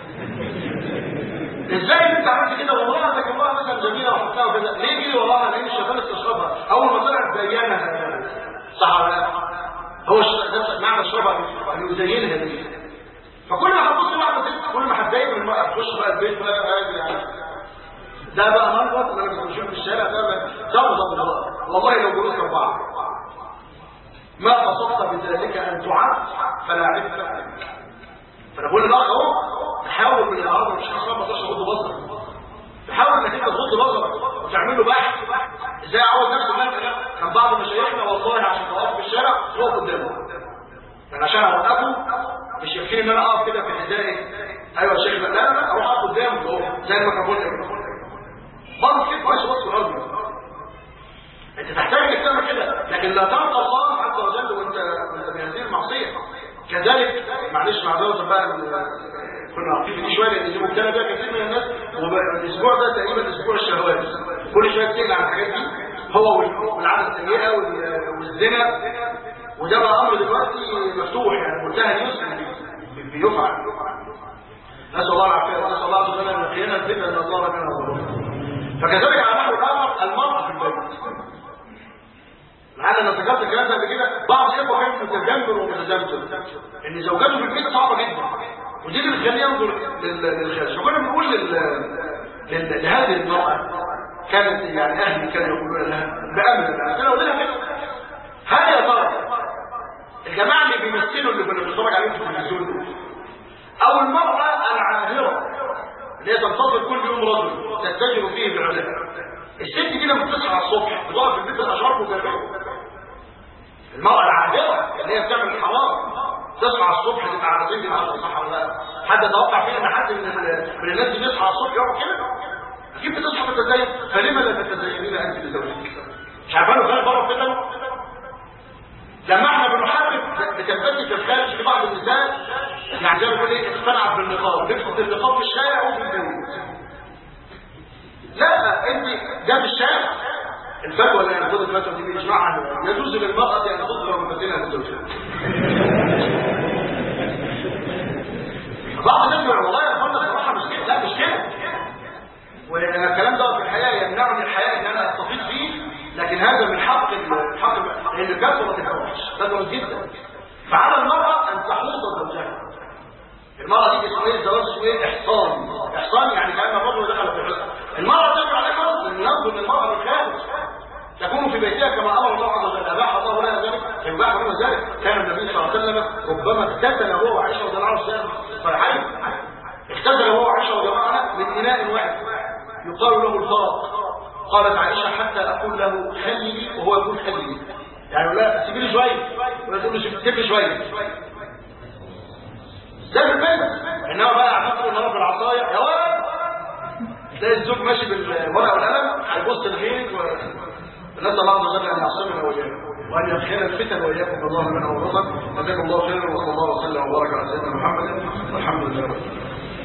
ازاي انت عملت كده والله لكن الله مثلا جميلة وحطها وكذا ليه جري وراها؟ لان الشيطان استشرفها اول ما طلعت زينها. صح ولا لا؟ هو معنى الشربة ان يزينها دي. فكل ما هتبص واحدة ست كل ما هتضايق من المرأة تخش بقى البيت بقى يعني ده بقى منظر اللي انا بشوفه في الشارع ده ضرب والله لو جلوس 4 ما قصدت بذلك ان تعد فلا عرفت لك. فانا بقول لك اهو تحاول من العرض مش حصل ما تقدرش تغض بصرك، تحاول انك انت تغض بصرك وتعمل له بحث ازاي اعود نفسي المنطقه. كان بعض مشايخنا والله عشان توقف في الشارع يقف قدامه، يعني عشان اوقفه مش يكفيني ان انا اقف كده في حذائي ايوه يا شيخ لا اروح اقف قدامه اهو زي الميكروفون كده برضه كده ماشي بص الارض. انت تحتاج انك تعمل كده لكن لا تلقى الله عز وجل وانت بهذه المعصيه. كذلك معلش معذره بقى كنا واقفين دي شويه لان دي مبتلى بيها كثير من الناس. والاسبوع ده تقريبا اسبوع الشهوات، كل شويه تسال عن الحاجات دي هو والعاده السيئه والزنا. وده بقى امر دلوقتي مفتوح يعني منتهى اليسر بيفعل. نسال الله العافيه ونسال الله عز وجل ان يقينا الفتن ان الله منها ظلم. فكذلك على نحو الاخر المرأة في البيت. لعل انا ذكرت الكلام ده قبل كده. بعض الاخوه كانوا متجمر ومتزمت ان زوجاته في البيت صعبه جدا ودي اللي بتخليه ينظر للخارج. فكنا بنقول لهذه المرأة كانت يعني اهلي كانوا يقولون لها بامر انا اقول لها كده هل يا ترى الجماعه اللي بيمثلوا اللي كنا بنتفرج عليهم في التلفزيون دول او المرأة العاهرة اللي هي تنتظر كل يوم رجل تتجر فيه بعلاء، الست دي لما بتصحى الصبح تقف في البيت الاشراف وجربها. المرأة العاهرة اللي هي بتعمل الحرام تصحى الصبح تبقى على زي ما صح ولا لا؟ حد يتوقع فيها ان حد من الناس دي بيصحى الصبح يقعد كده؟ اكيد بتصحى تتزين. فلما لا تتزينين انت لزوجك؟ مش عارفين غير بره كده. لما احنا بنحارب بتثبت في الخارج في بعض النساء يعني زي ما بيقول ايه اقتنعت بالنقاب، لبست النقاب في الشارع او في البيت. لا انت ده في الشارع. الفتوى اللي هناخدها الفتوى دي بيجمعها يجوز للمرأة ان تضرب ممثلها لزوجها. بعض الناس والله يا اخوانا الصراحه مش كده، لا مش كده. والكلام ده في الحياه يمنعني الحياه ان انا استفيد فيه، لكن هذا من حق لان كثرت الفواحش كثرت جدا. فعلى المرأة ان تحوط زوجها. المرأة دي اسمه ايه الزواج؟ اسمه ايه؟ احصان. احصان يعني كأن الرجل دخل في الحصن. المرأة تجب عليها خالص ان ننظر للمرأة بالخارج تكون في بيتها كما امر الله عز وجل. اباح الله لها ذلك فيباح لنا ذلك. كان النبي صلى الله عليه وسلم ربما اغتسل هو وعائشه رضي الله عنها في الصحيحين، اغتسل هو وعائشه رضي الله عنها من اناء واحد يقال له الفرق. قالت عائشه حتى اقول له خلي وهو يقول خلي، يعني لا سيبي لي شويه ولا تقول لي سيب لي شويه. ده في البيت. انما بقى عملت النهارده بالعصايه يا ولد، تلاقي الزوج ماشي بالورقه والقلم هيبص لغيرك نسأل الله عز وجل أن يعصمنا وإياكم وأن يدخل الفتن وإياكم الله منها ورزق. جزاكم الله خيرا وصلى الله وسلم وبارك على سيدنا محمد والحمد لله رب العالمين.